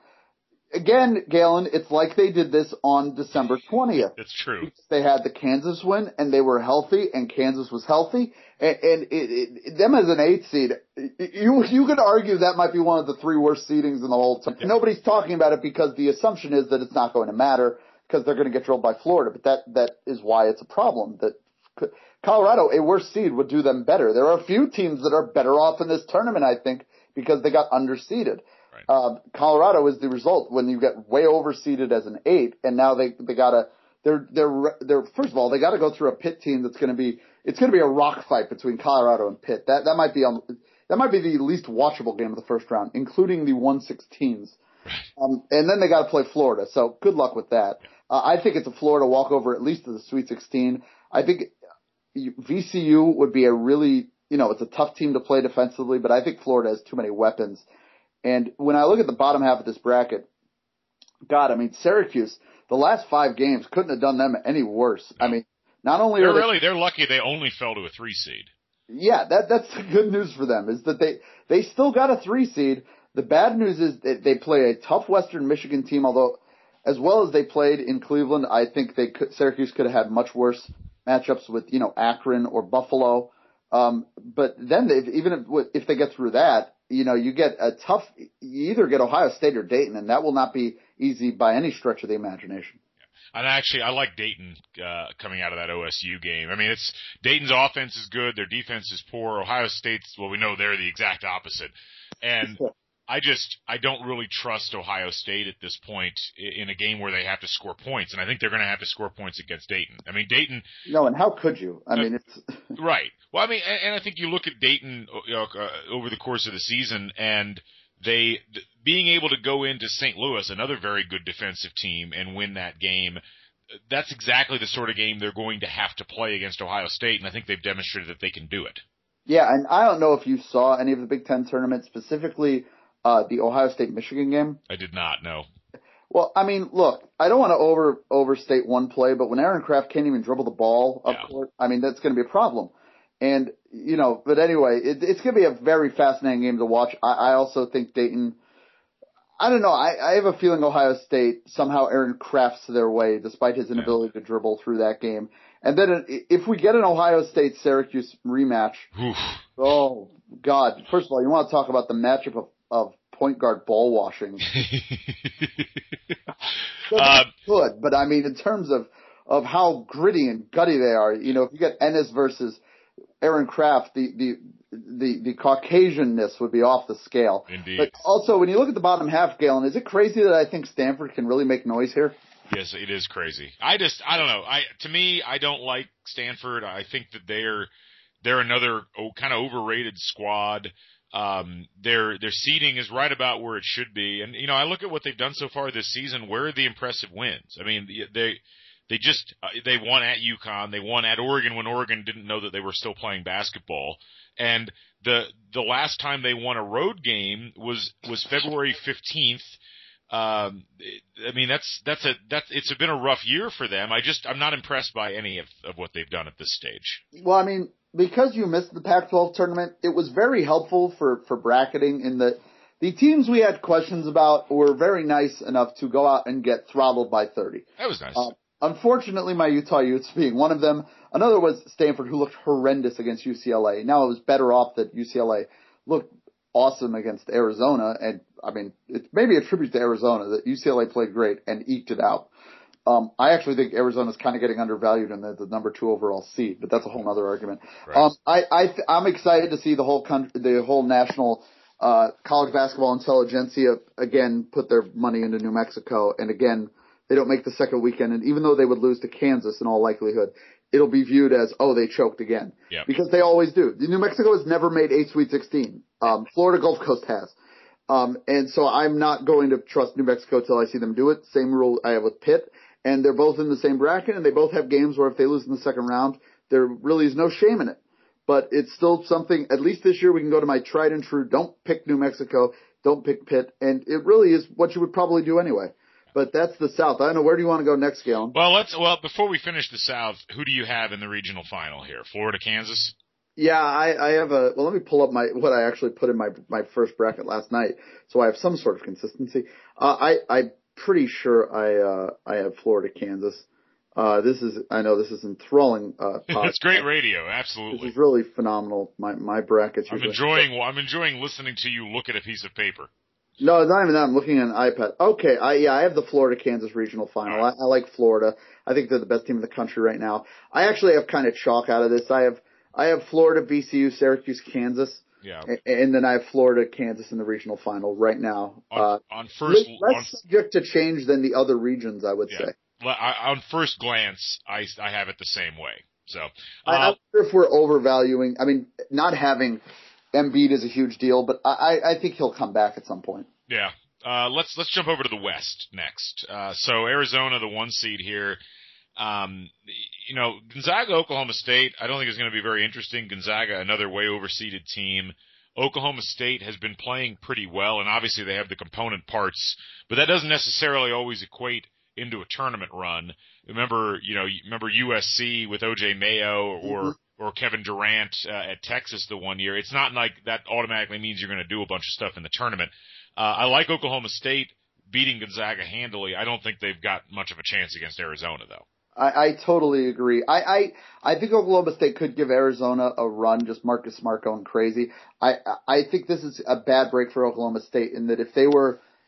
Again, Galen, it's like they did this on December twentieth. That's true. They had the Kansas win, and they were healthy, and Kansas was healthy. And, and it, it, them as an eighth seed, you you could argue that might be one of the three worst seedings in the whole time. Yeah. Nobody's talking about it because the assumption is that it's not going to matter because they're going to get drilled by Florida. But that that is why it's a problem. That Colorado, a worse seed, would do them better. There are a few teams that are better off in this tournament, I think, because they got underseeded. Right. Uh, Colorado is the result when you get way overseeded as an eight, and now they they gotta they're they're they're first of all they got to go through a Pitt team that's going to be it's going to be a rock fight between Colorado and Pitt. That that might be on that might be the least watchable game of the first round, including the one sixteens. Um, and then they got to play Florida, so good luck with that. Uh, I think it's a Florida walkover at least to the Sweet sixteen. I think V C U would be a really you know it's a tough team to play defensively, but I think Florida has too many weapons. And when I look at the bottom half of this bracket, God, I mean, Syracuse, the last five games couldn't have done them any worse. No. I mean, not only they're are they, really, they're lucky they only fell to a three seed. Yeah, that, that's the good news for them is that they, they still got a three seed. The bad news is that they play a tough Western Michigan team, although as well as they played in Cleveland, I think they could, Syracuse could have had much worse matchups with, you know, Akron or Buffalo. Um, but then they, even if, if they get through that, you know, you get a tough, you either get Ohio State or Dayton, and that will not be easy by any stretch of the imagination. And actually, I like Dayton uh, coming out of that O S U game. I mean, it's Dayton's offense is good, their defense is poor. Ohio State's, well, we know they're the exact opposite. And I just, I don't really trust Ohio State at this point in a game where they have to score points. And I think they're going to have to score points against Dayton. I mean, Dayton. No, and how could you? I uh, mean, it's. Right. Well, I mean, and, and I think you look at Dayton you know, uh, over the course of the season, and they, th- being able to go into Saint Louis, another very good defensive team, and win that game, that's exactly the sort of game they're going to have to play against Ohio State. And I think they've demonstrated that they can do it. Yeah. And I don't know if you saw any of the Big Ten tournaments, specifically Uh, the Ohio State-Michigan game? I did not, no. Well, I mean, look, I don't want to over overstate one play, but when Aaron Kraft can't even dribble the ball up yeah. court, I mean, that's going to be a problem. And, you know, but anyway, it, it's going to be a very fascinating game to watch. I, I also think Dayton, I don't know, I, I have a feeling Ohio State somehow Aaron Kraft's their way despite his inability yeah. to dribble through that game. And then if we get an Ohio State-Syracuse rematch, Oof. oh, God, first of all, you want to talk about the matchup of of point guard ball washing. uh, good, but I mean, in terms of, of how gritty and gutty they are, you know, if you get Ennis versus Aaron Kraft, the, the, the, the Caucasianness would be off the scale. Indeed. But also, when you look at the bottom half, Galen, is it crazy that I think Stanford can really make noise here? Yes, it is crazy. I just, I don't know. I, to me, I don't like Stanford. I think that they're, they're another oh, kind of overrated squad. Um, their, their seeding is right about where it should be. And, you know, I look at what they've done so far this season. Where are the impressive wins? I mean, they, they just, uh, they won at UConn. They won at Oregon when Oregon didn't know that they were still playing basketball. And the, the last time they won a road game was, was February fifteenth. Um, I mean, that's, that's a, that's, it's been a rough year for them. I just, I'm not impressed by any of, of what they've done at this stage. Well, I mean, because you missed the Pac twelve tournament, it was very helpful for, for bracketing in that the teams we had questions about were very nice enough to go out and get throttled by thirty. That was nice. Uh, unfortunately, my Utah Utes being one of them. Another was Stanford, who looked horrendous against U C L A. Now it was better off that U C L A looked awesome against Arizona, and I mean, it's maybe a tribute to Arizona that U C L A played great and eked it out. Um, I actually think Arizona's kind of getting undervalued in the, the number two overall seed, but that's a whole other argument. Right. Um, I, I, th- I'm excited to see the whole country, the whole national, uh, college basketball intelligentsia again put their money into New Mexico. And again, they don't make the second weekend. And even though they would lose to Kansas in all likelihood, it'll be viewed as, oh, they choked again. Yep. Because they always do. New Mexico has never made eight Sweet sixteen. Um, Florida Gulf Coast has. Um, and so I'm not going to trust New Mexico till I see them do it. Same rule I have with Pitt. And they're both in the same bracket, and they both have games where if they lose in the second round, there really is no shame in it. But it's still something, at least this year we can go to my tried and true, don't pick New Mexico, don't pick Pitt, and it really is what you would probably do anyway. But that's the South. I don't know, where do you want to go next, Galen? Well, let's, well, before we finish the South, who do you have in the regional final here? Florida, Kansas? Yeah, I, I have a, well, let me pull up my, what I actually put in my, my first bracket last night, so I have some sort of consistency. Uh, I, I, pretty sure I uh I have Florida, Kansas. Uh this is I know this is enthralling uh It's great radio, absolutely. This is really phenomenal. My my brackets. I'm enjoying well, I'm enjoying listening to you look at a piece of paper. No, it's not even that. I'm looking at an iPad. Okay, I yeah, I have the Florida Kansas regional final. Right. I, I like Florida. I think they're the best team in the country right now. I actually have kind of chalk out of this. I have I have Florida, B C U, Syracuse, Kansas. Yeah. And then I have Florida, Kansas in the regional final right now. On, uh, on first, less on, subject to change than the other regions, I would yeah. say. I, on first glance, I, I have it the same way. So uh, I, I wonder if we're overvaluing. I mean, not having Embiid is a huge deal, but I, I think he'll come back at some point. Yeah. Uh, let's let's jump over to the West next. Uh, so Arizona, the one seed here. Um, you know, Gonzaga, Oklahoma State, I don't think it's going to be very interesting. Gonzaga, another way overseeded team. Oklahoma State has been playing pretty well, and obviously they have the component parts, but that doesn't necessarily always equate into a tournament run. Remember, you know, remember U S C with O J Mayo or, mm-hmm. or Kevin Durant uh, at Texas the one year. It's not like that automatically means you're going to do a bunch of stuff in the tournament. Uh, I like Oklahoma State beating Gonzaga handily. I don't think they've got much of a chance against Arizona, though. I, I totally agree. I, I, I think Oklahoma State could give Arizona a run, just Marcus Smart going crazy. I, I think this is a bad break for Oklahoma State in that if they were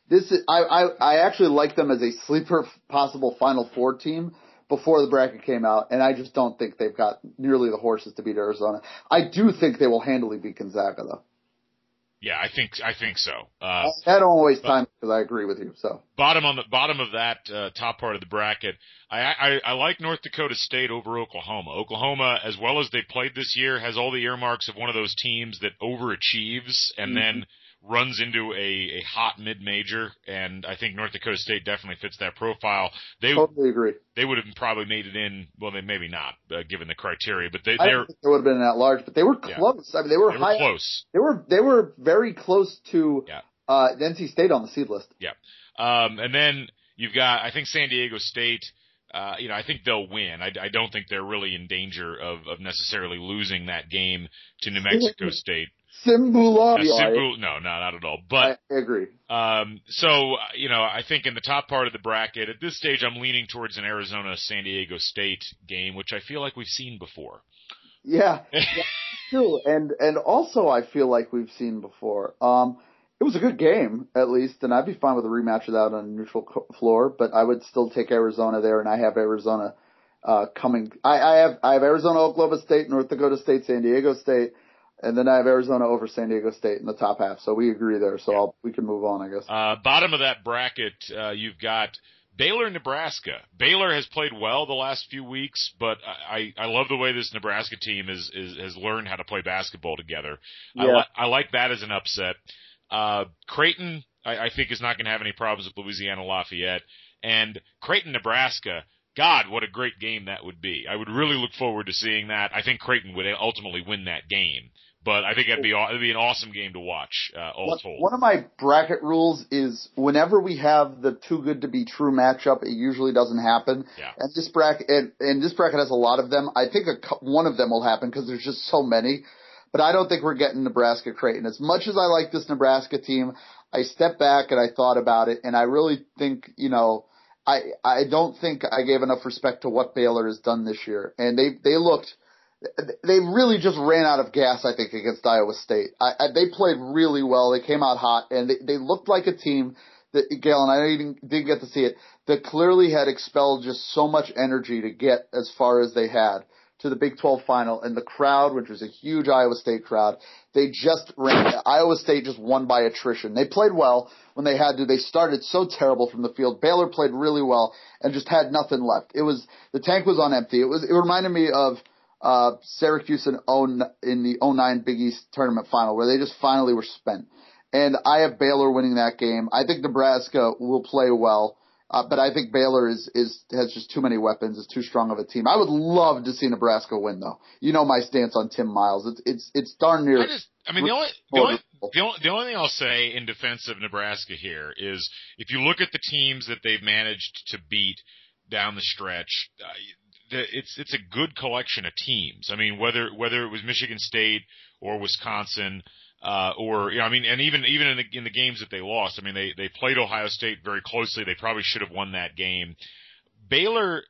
this is, I, I, I actually like them as a sleeper possible Final Four team before the bracket came out, and I just don't think they've got nearly the horses to beat Arizona. I do think they will handily beat Gonzaga, though. Yeah, I think I think so. Uh, I don't waste time because I agree with you. So bottom on the bottom of that uh, top part of the bracket, I, I I like North Dakota State over Oklahoma. Oklahoma, as well as they played this year, has all the earmarks of one of those teams that overachieves and mm-hmm. then runs into a, a hot mid-major, and I think North Dakota State definitely fits that profile. They totally agree. They would have probably made it in. Well, they maybe not, uh, given the criteria, but they I don't think they would have been at large. But they were close. Yeah. I mean, they were they high. Were close. They were they were very close to yeah. uh, N C State on the seed list. Yeah, um, and then you've got I think San Diego State. Uh, you know, I think they'll win. I, I don't think they're really in danger of, of necessarily losing that game to New Mexico State. Simbula. Uh, Simbula, no, no, not at all. But I agree. Um, so you know, I think in the top part of the bracket at this stage, I'm leaning towards an Arizona San Diego State game, which I feel like we've seen before. Yeah, yeah too, and and also I feel like we've seen before. Um, it was a good game at least, and I'd be fine with a rematch of that on a neutral co- floor. But I would still take Arizona there, and I have Arizona uh, coming. I, I have I have Arizona, Oklahoma State, North Dakota State, San Diego State. And then I have Arizona over San Diego State in the top half, so we agree there. So I'll, we can move on, I guess. Uh, bottom of that bracket, uh, you've got Baylor, Nebraska. Baylor has played well the last few weeks, but I, I love the way this Nebraska team is, is has learned how to play basketball together. Yeah. I, li- I like that as an upset. Uh, Creighton, I, I think, is not going to have any problems with Louisiana Lafayette. And Creighton, Nebraska, God, what a great game that would be. I would really look forward to seeing that. I think Creighton would ultimately win that game. But I think it'd be it'd be an awesome game to watch, uh, all one, told. One of my bracket rules is whenever we have the too good to be true matchup, it usually doesn't happen. Yeah. And this bracket, and, and this bracket has a lot of them. I think a, one of them will happen because there's just so many. But I don't think we're getting Nebraska Creighton. As much as I like this Nebraska team, I stepped back and I thought about it, and I really think, you know, I I don't think I gave enough respect to what Baylor has done this year, and they they looked. They really just ran out of gas, I think, against Iowa State. I, I, they played really well. They came out hot, and they, they looked like a team that, Galen, I didn't, didn't get to see it, that clearly had expelled just so much energy to get as far as they had to the Big twelve final. And the crowd, which was a huge Iowa State crowd, they just ran. Iowa State just won by attrition. They played well when they had to. They started so terrible from the field. Baylor played really well and just had nothing left. It was the tank was on empty. It was. It reminded me of Uh, Syracuse in, in the oh nine Big East tournament final, where they just finally were spent. And I have Baylor winning that game. I think Nebraska will play well, uh, but I think Baylor is, is has just too many weapons. Is too strong of a team. I would love to see Nebraska win, though. You know my stance on Tim Miles. It's it's it's darn near. I, just, I mean, the only the only, the only the only thing I'll say in defense of Nebraska here is if you look at the teams that they've managed to beat down the stretch. Uh, It's it's a good collection of teams. I mean, whether whether it was Michigan State or Wisconsin, uh, or you know, I mean, and even even in the in the games that they lost, I mean, they they played Ohio State very closely. They probably should have won that game. Baylor,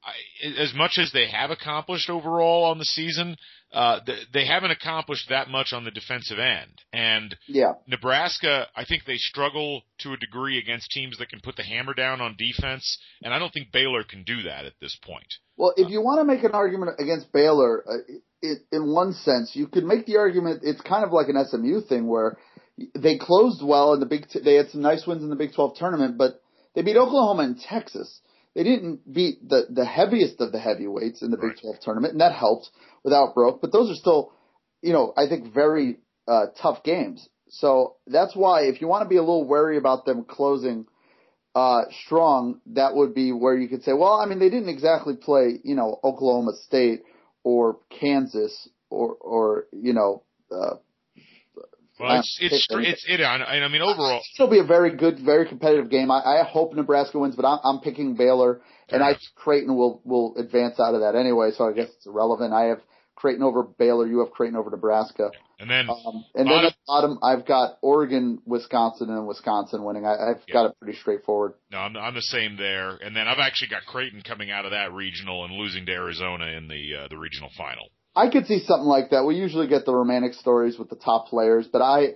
I, as much as they have accomplished overall on the season, uh, they, they haven't accomplished that much on the defensive end. And yeah. Nebraska, I think they struggle to a degree against teams that can put the hammer down on defense, and I don't think Baylor can do that at this point. Well, if you want to make an argument against Baylor, uh, it, in one sense, you could make the argument it's kind of like an S M U thing where they closed well in the Big. T- they had some nice wins in the Big twelve tournament, but they beat Oklahoma and Texas. They didn't beat the, the heaviest of the heavyweights in the Right. Big twelve tournament, and that helped without Broke. But those are still, you know, I think very uh, tough games. So that's why if you want to be a little wary about them closing uh, strong, that would be where you could say, well, I mean, they didn't exactly play, you know, Oklahoma State or Kansas or, or you know. Uh, well, it's it's it's it. I mean, overall, it'll be a very good, very competitive game. I, I hope Nebraska wins, but I'm, I'm picking Baylor, and I think Creighton will will advance out of that anyway. So I guess it's irrelevant. I have Creighton over Baylor. You have Creighton over Nebraska. And then, um, and then at the bottom, I've got Oregon, Wisconsin, and Wisconsin winning. I, I've yeah. got it pretty straightforward. No, I'm, I'm the same there. And then I've actually got Creighton coming out of that regional and losing to Arizona in the uh, the regional final. I could see something like that. We usually get the romantic stories with the top players, but I,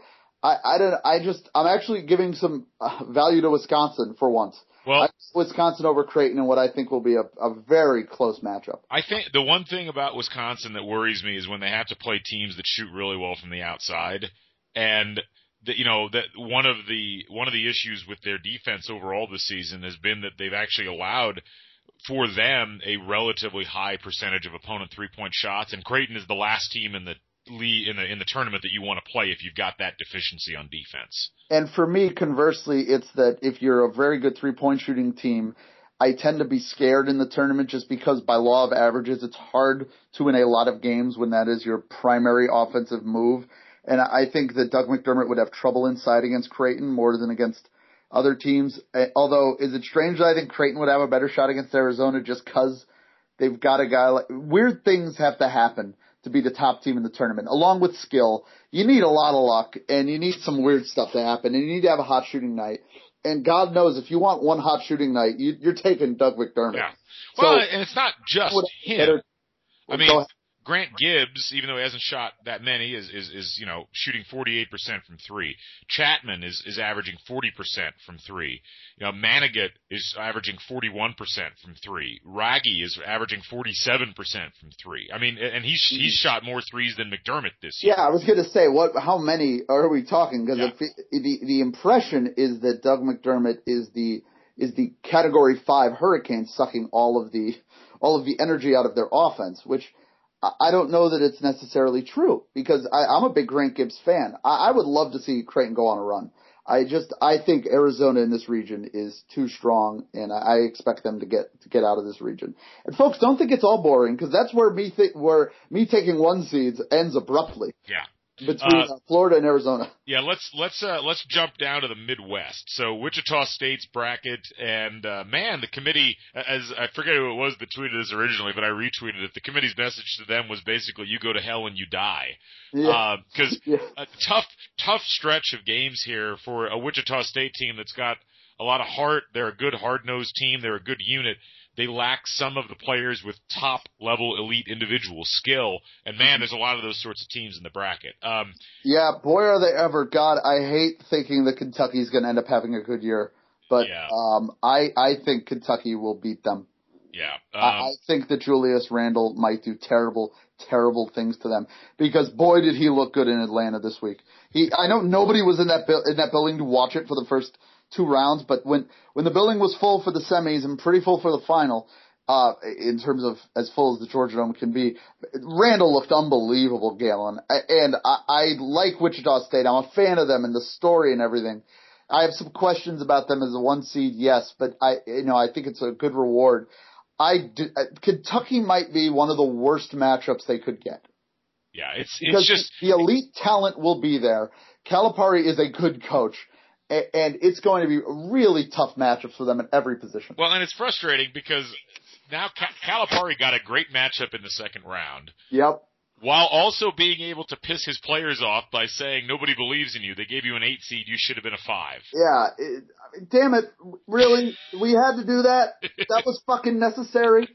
I, I don't. I just. I'm actually giving some uh, value to Wisconsin for once. Well, I, Wisconsin over Creighton in what I think will be a, a very close matchup. I think the one thing about Wisconsin that worries me is when they have to play teams that shoot really well from the outside, and that you know that one of the one of the issues with their defense overall this season has been that they've actually allowed for them a relatively high percentage of opponent three-point shots, and Creighton is the last team in the league in the in the tournament that you want to play if you've got that deficiency on defense. And for me, conversely, it's that if you're a very good three-point shooting team, I tend to be scared in the tournament just because by law of averages, it's hard to win a lot of games when that is your primary offensive move. And I think that Doug McDermott would have trouble inside against Creighton more than against other teams. Although, is it strange that I think Creighton would have a better shot against Arizona just because they've got a guy like – weird things have to happen to be the top team in the tournament. Along with skill, you need a lot of luck, and you need some weird stuff to happen, and you need to have a hot shooting night. And God knows, if you want one hot shooting night, you, you're taking Doug McDermott. Yeah. Well, so, and it's not just him. Better, I mean, Grant Gibbs, even though he hasn't shot that many, is, is, is, you know, shooting forty-eight percent from three. Chapman is, is averaging forty percent from three. You know, Manigat is averaging forty-one percent from three. Raggy is averaging forty-seven percent from three. I mean, and he's, he's shot more threes than McDermott this year. Yeah, I was going to say, what, how many are we talking? Because yeah. the, the impression is that Doug McDermott is the, is the category five hurricane sucking all of the, all of the energy out of their offense, which, I don't know that it's necessarily true because I, I'm a big Grant Gibbs fan. I, I would love to see Creighton go on a run. I just I think Arizona in this region is too strong, and I, I expect them to get to get out of this region. And folks, don't think it's all boring because that's where me th- where me taking one seeds ends abruptly. Yeah. Between uh, Florida and Arizona. Yeah, let's let's uh, let's jump down to the Midwest. So Wichita State's bracket, and uh, man, the committee, as I forget who it was that tweeted this originally, but I retweeted it. The committee's message to them was basically, "You go to hell and you die," because yeah. uh, yeah. a tough tough stretch of games here for a Wichita State team that's got a lot of heart. They're a good hard nosed team. They're a good unit. They lack some of the players with top-level elite individual skill, and man, there's a lot of those sorts of teams in the bracket. Um, yeah, boy, are they ever. God, I hate thinking that Kentucky's going to end up having a good year, but yeah. um, I, I think Kentucky will beat them. Yeah, um, I, I think that Julius Randle might do terrible, terrible things to them because boy, did he look good in Atlanta this week. He, I know nobody was in that bu- in that building to watch it for the first two rounds, but when, when the building was full for the semis and pretty full for the final, uh, in terms of as full as the Georgia Dome can be, Randall looked unbelievable, Galen. And I, I like Wichita State. I'm a fan of them and the story and everything. I have some questions about them as a one seed, yes, but I, you know, I think it's a good reward. I do, uh, Kentucky might be one of the worst matchups they could get. Yeah, it's, because it's just the elite talent will be there. Calipari is a good coach. And it's going to be really tough matchups for them at every position. Well, and it's frustrating because now Calipari got a great matchup in the second round. Yep. While also being able to piss his players off by saying, nobody believes in you. They gave you an eight seed. You should have been a five. Yeah. It, damn it. Really? We had to do that? That was fucking necessary?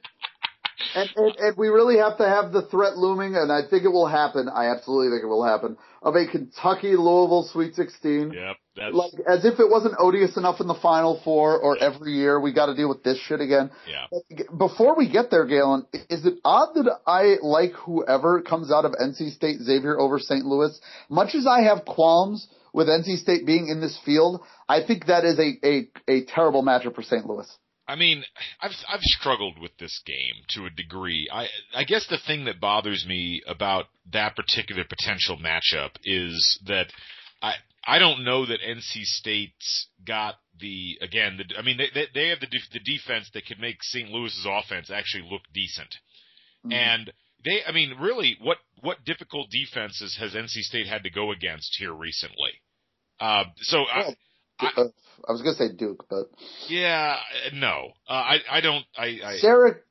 And, and, and we really have to have the threat looming, and I think it will happen. I absolutely think it will happen, of a Kentucky-Louisville Sweet sixteen. Yep. That's... Like, as if it wasn't odious enough in the Final Four or every year we got to deal with this shit again. Yeah. Before we get there, Galen, is it odd that I like whoever comes out of N C State Xavier over Saint Louis? Much as I have qualms with N C State being in this field, I think that is a, a, a terrible matchup for Saint Louis. I mean, I've I've struggled with this game to a degree. I I guess the thing that bothers me about that particular potential matchup is that I I don't know that N C State's got the again the I mean they they, they have the the defense that could make Saint Louis's offense actually look decent, mm-hmm. and they I mean really what what difficult defenses has N C State had to go against here recently? Uh, so well, I. I I was gonna say Duke, but yeah, no, uh, I I don't I, I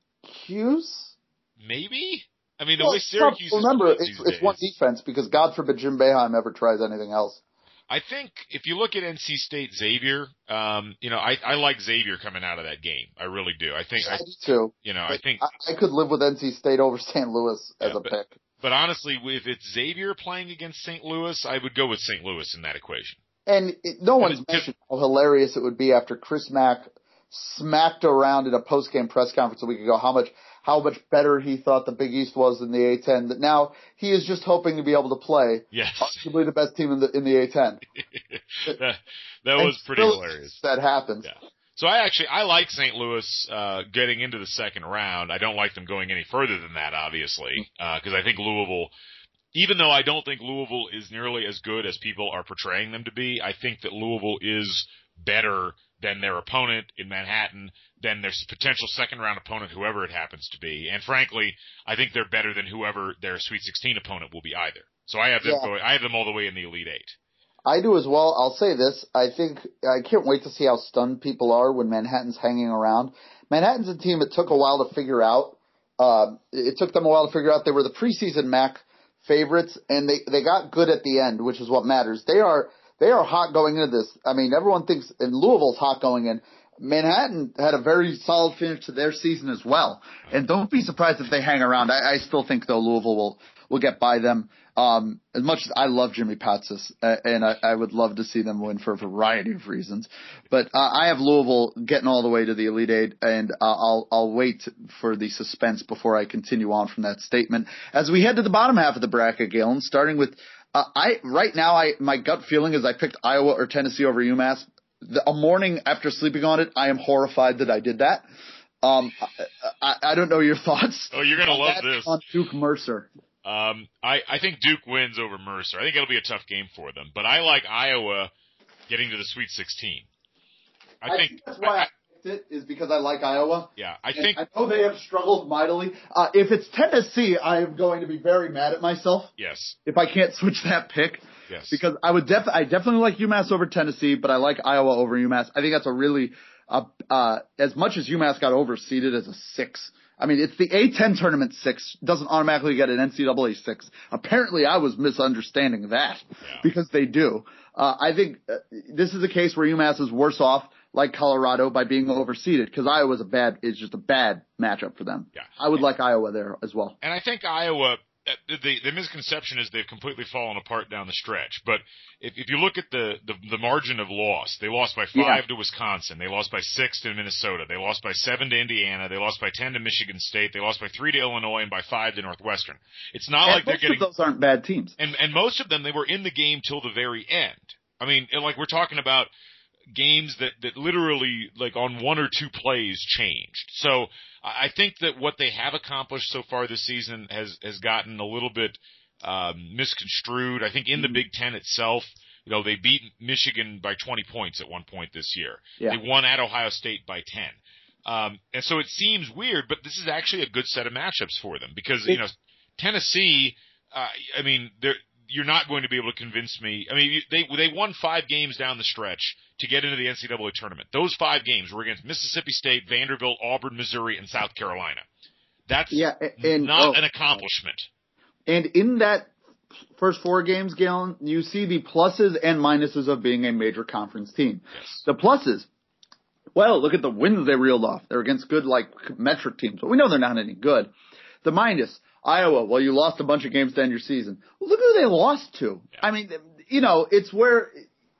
Syracuse maybe. I mean the well, way Syracuse tough. Remember is it's these it's days, one defense because God forbid Jim Boeheim ever tries anything else. I think if you look at N C State Xavier, um, you know I I like Xavier coming out of that game. I really do. I think I I do too. You know I think I, I could live with N C State over Saint Louis as yeah, a but, pick. But honestly, if it's Xavier playing against Saint Louis, I would go with Saint Louis in that equation. And it, no one's mentioned how hilarious it would be after Chris Mack smacked around in a post-game press conference a week ago how much how much better he thought the Big East was than the A ten. That now he is just hoping to be able to play. Yes, possibly the best team in the in the A ten. that that was pretty hilarious. That happens. Yeah. So I actually I like Saint Louis uh, getting into the second round. I don't like them going any further than that, obviously, because uh, I think Louisville. Even though I don't think Louisville is nearly as good as people are portraying them to be, I think that Louisville is better than their opponent in Manhattan, than their potential second-round opponent, whoever it happens to be. And frankly, I think they're better than whoever their Sweet sixteen opponent will be either. So I have them yeah. going, I have them all the way in the Elite Eight. I do as well. I'll say this. I think I can't wait to see how stunned people are when Manhattan's hanging around. Manhattan's a team it took a while to figure out. Uh, it took them a while to figure out. They were the preseason M A C favorites, and they, they got good at the end, which is what matters. They are they are hot going into this. I mean, everyone thinks and Louisville's hot going in. Manhattan had a very solid finish to their season as well. And don't be surprised if they hang around. I, I still think, though, Louisville will, will get by them. Um, as much as I love Jimmy Patsis, uh, and I, I would love to see them win for a variety of reasons. But uh, I have Louisville getting all the way to the Elite Eight, and uh, I'll, I'll wait for the suspense before I continue on from that statement. As we head to the bottom half of the bracket, Galen, starting with uh, I right now, I my gut feeling is I picked Iowa or Tennessee over UMass. The, a morning after sleeping on it, I am horrified that I did that. Um, I, I don't know your thoughts. Oh, you're gonna love this on Duke Mercer. Um, I, I think Duke wins over Mercer. I think it'll be a tough game for them, but I like Iowa getting to the Sweet sixteen. I, I think, think that's why I, I picked it is because I like Iowa. Yeah, I and think I know they have struggled mightily. Uh, if it's Tennessee, I am going to be very mad at myself. Yes. If I can't switch that pick. Yes. Because I would def I definitely like UMass over Tennessee, but I like Iowa over UMass. I think that's a really uh, uh, as much as UMass got overseeded as a six. I mean, it's the A ten tournament six, doesn't automatically get an N C double A six. Apparently, I was misunderstanding that yeah. because they do. Uh, I think uh, this is a case where UMass is worse off, like Colorado, by being overseeded because Iowa's a bad is just a bad matchup for them. Yeah. I would like Iowa there as well. And I think Iowa. The, the misconception is they've completely fallen apart down the stretch. But if, if you look at the, the, the margin of loss, they lost by five yeah. to Wisconsin. They lost by six to Minnesota. They lost by seven to Indiana. They lost by ten to Michigan State. They lost by three to Illinois and by five to Northwestern. It's not and like they're getting. Most of those aren't bad teams. And, and most of them, they were in the game till the very end. I mean, like we're talking about games that, that literally, like on one or two plays, changed. So I think that what they have accomplished so far this season has, has gotten a little bit um, misconstrued. I think in the Big Ten itself, you know, they beat Michigan by twenty points at one point this year. Yeah. They won at Ohio State by ten. Um, and so it seems weird, but this is actually a good set of matchups for them because, you know, Tennessee, uh, I mean, they're, you're not going to be able to convince me. I mean, they they won five games down the stretch to get into the N C double A tournament. Those five games were against Mississippi State, Vanderbilt, Auburn, Missouri, and South Carolina. That's yeah, and, not oh, an accomplishment. And in that first four games, Galen, you see the pluses and minuses of being a major conference team. Yes. The pluses, well, look at the wins they reeled off. They're against good, like, metric teams, but we know they're not any good. The minus, Iowa, well, you lost a bunch of games to end your season. Well, look who they lost to. Yeah. I mean, you know, it's where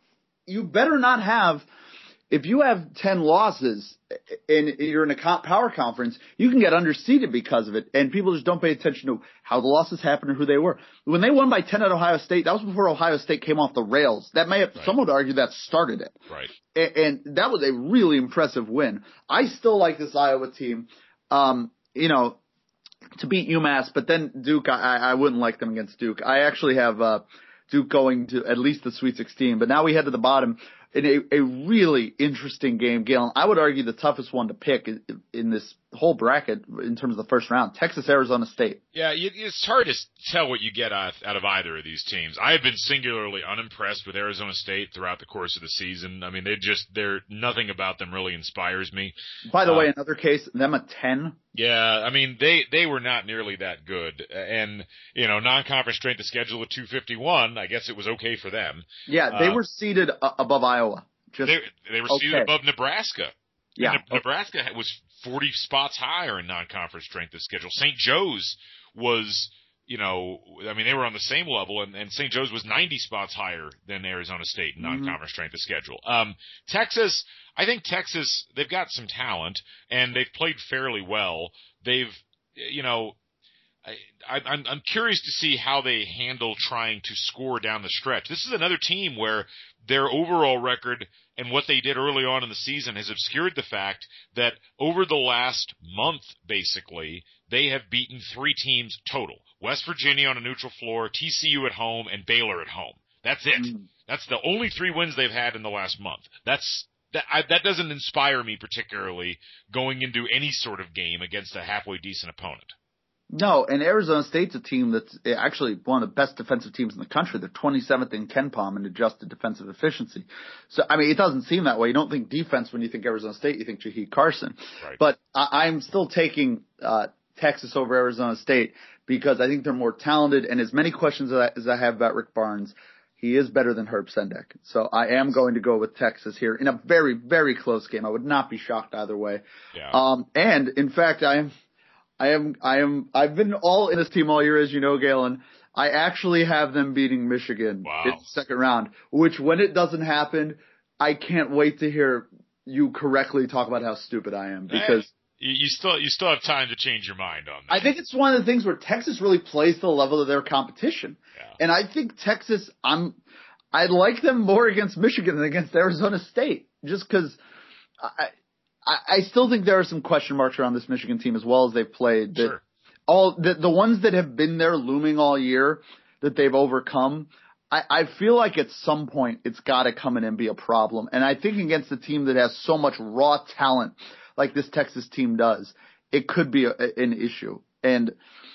you better not have, if you have ten losses and you're in a power conference, you can get underseeded because of it, and people just don't pay attention to how the losses happened or who they were. When they won by ten at Ohio State, that was before Ohio State came off the rails. That may have, right. Some would argue that started it. Right. And, and that was a really impressive win. I still like this Iowa team, um, you know, to beat UMass, but then Duke, I, I wouldn't like them against Duke. I actually have uh, Duke going to at least the Sweet sixteen, but now we head to the bottom in a, a really interesting game, Galen. I would argue the toughest one to pick in, in this whole bracket in terms of the first round, Texas, Arizona State. Yeah, it's hard to tell what you get out, out of either of these teams. I have been singularly unimpressed with Arizona State throughout the course of the season. I mean, they just, they're, nothing about them really inspires me. By the uh, way, another case, them a ten. Yeah, I mean, they, they were not nearly that good. And, you know, non-conference strength of schedule at two fifty-one, I guess it was okay for them. Yeah, they uh, were seeded uh, above Iowa. Just, they, they were seeded okay. above Nebraska. Yeah. Ne- Nebraska was forty spots higher in non-conference strength of schedule. Saint Joe's was you know, I mean, they were on the same level, and, and Saint Joe's was ninety spots higher than Arizona State in non-conference mm-hmm. strength of schedule. Um, Texas, I think Texas, they've got some talent, and they've played fairly well. They've, you know, I, I'm, I'm curious to see how they handle trying to score down the stretch. This is another team where their overall record and what they did early on in the season has obscured the fact that over the last month, basically, they have beaten three teams total. West Virginia on a neutral floor, T C U at home, and Baylor at home. That's it. Mm. That's the only three wins they've had in the last month. That's that. I, that doesn't inspire me particularly going into any sort of game against a halfway decent opponent. No, and Arizona State's a team that's actually one of the best defensive teams in the country. They're twenty-seventh in KenPom in adjusted defensive efficiency. So, I mean, it doesn't seem that way. You don't think defense when you think Arizona State. You think Jaheed Carson. Right. But I, I'm still taking uh, Texas over Arizona State because I think they're more talented. And as many questions as I, as I have about Rick Barnes, he is better than Herb Sendek. So I am going to go with Texas here in a very, very close game. I would not be shocked either way. Yeah. Um, and, in fact, I am – I am, I am, I've been all in this team all year, as you know, Galen. I actually have them beating Michigan wow. in the second round, which when it doesn't happen, I can't wait to hear you correctly talk about how stupid I am because hey, you still, you still have time to change your mind on that. I think it's one of the things where Texas really plays to the level of their competition. Yeah. And I think Texas, I'm, I like them more against Michigan than against Arizona State just because I, I still think there are some question marks around this Michigan team as well as they've played. That sure. All the, the ones that have been there looming all year that they've overcome, I, I feel like at some point it's got to come in and be a problem. And I think against a team that has so much raw talent like this Texas team does, it could be a, an issue. And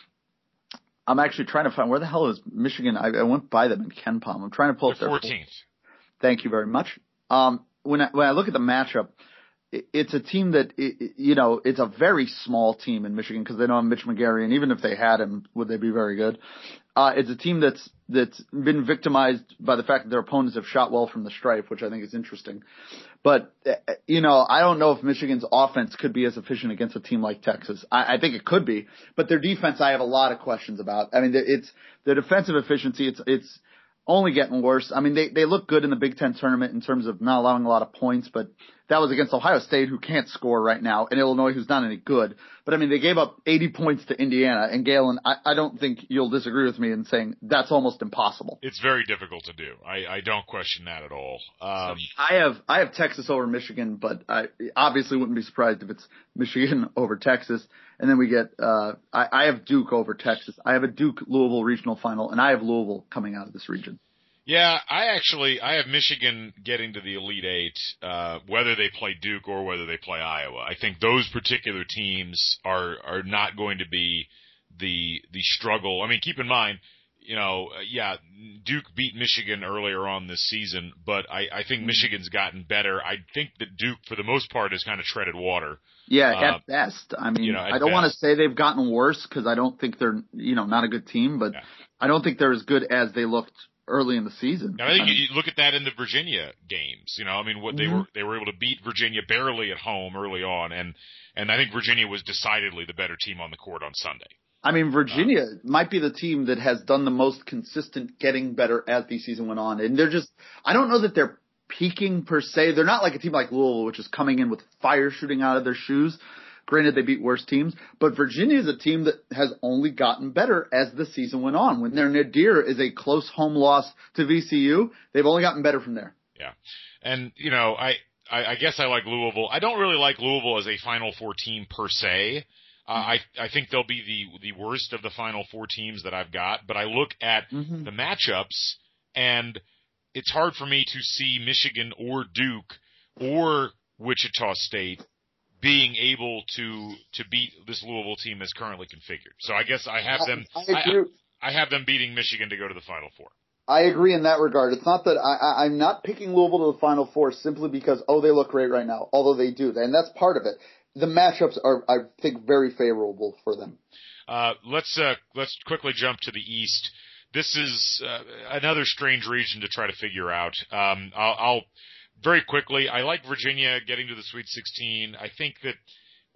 I'm actually trying to find where the hell is Michigan. I, I went by them in KenPom. I'm trying to pull up their fourteenth. Thank you very much. Um, when I, when I look at the matchup, it's a team that, you know, it's a very small team in Michigan because they don't have Mitch McGary, and even if they had him, would they be very good? Uh, it's a team that's that's been victimized by the fact that their opponents have shot well from the stripe, which I think is interesting. But, you know, I don't know if Michigan's offense could be as efficient against a team like Texas. I, I think it could be, but their defense I have a lot of questions about. I mean, it's the defensive efficiency, it's it's only getting worse. I mean, they, they look good in the Big Ten tournament in terms of not allowing a lot of points, but that was against Ohio State, who can't score right now, and Illinois, who's not any good. But, I mean, they gave up eighty points to Indiana, and Galen, I, I don't think you'll disagree with me in saying that's almost impossible. It's very difficult to do. I, I don't question that at all. Um, I have I have Texas over Michigan, but I obviously wouldn't be surprised if it's Michigan over Texas. And then we get uh, I, I have Duke over Texas. I have a Duke-Louisville regional final, and I have Louisville coming out of this region. Yeah, I actually I have Michigan getting to the Elite Eight, uh, whether they play Duke or whether they play Iowa. I think those particular teams are are not going to be the the struggle. I mean, keep in mind, you know, uh, yeah, Duke beat Michigan earlier on this season, but I, I think Michigan's gotten better. I think that Duke, for the most part, has kind of treaded water. Yeah, uh, at best. I mean, you know, I don't want to say they've gotten worse because I don't think they're, you know, not a good team, but yeah. I don't think they're as good as they looked early in the season. Now, I think I mean, you look at that in the Virginia games. You know, I mean, what mm-hmm. they were they were able to beat Virginia barely at home early on, and and I think Virginia was decidedly the better team on the court on Sunday. I mean, Virginia uh, might be the team that has done the most consistent getting better as the season went on, and they're just I don't know that they're peaking per se. They're not like a team like Louisville, which is coming in with fire shooting out of their shoes. Granted, they beat worse teams, but Virginia is a team that has only gotten better as the season went on. When their nadir is a close home loss to V C U, they've only gotten better from there. Yeah, and you know, I, I, I guess I like Louisville. I don't really like Louisville as a Final Four team per se. Uh, I I think they'll be the the worst of the Final Four teams that I've got. But I look at mm-hmm. the matchups, and it's hard for me to see Michigan or Duke or Wichita State being able to to beat this Louisville team as currently configured. So I guess I have them I, I, agree. I, I have them beating Michigan to go to the Final Four. I agree in that regard. It's not that I, I, I'm not picking Louisville to the Final Four simply because, oh, they look great right now, although they do. And that's part of it. The matchups are, I think, very favorable for them. Uh, let's uh, let's quickly jump to the East. This is uh, another strange region to try to figure out. Um, I'll, I'll very quickly, I like Virginia getting to the Sweet sixteen. I think that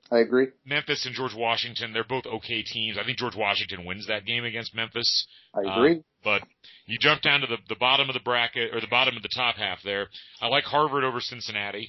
I agree. Memphis and George Washington, they're both okay teams. I think George Washington wins that game against Memphis. I agree. Uh, but you jump down to the, the bottom of the bracket, or the bottom of the top half there. I like Harvard over Cincinnati.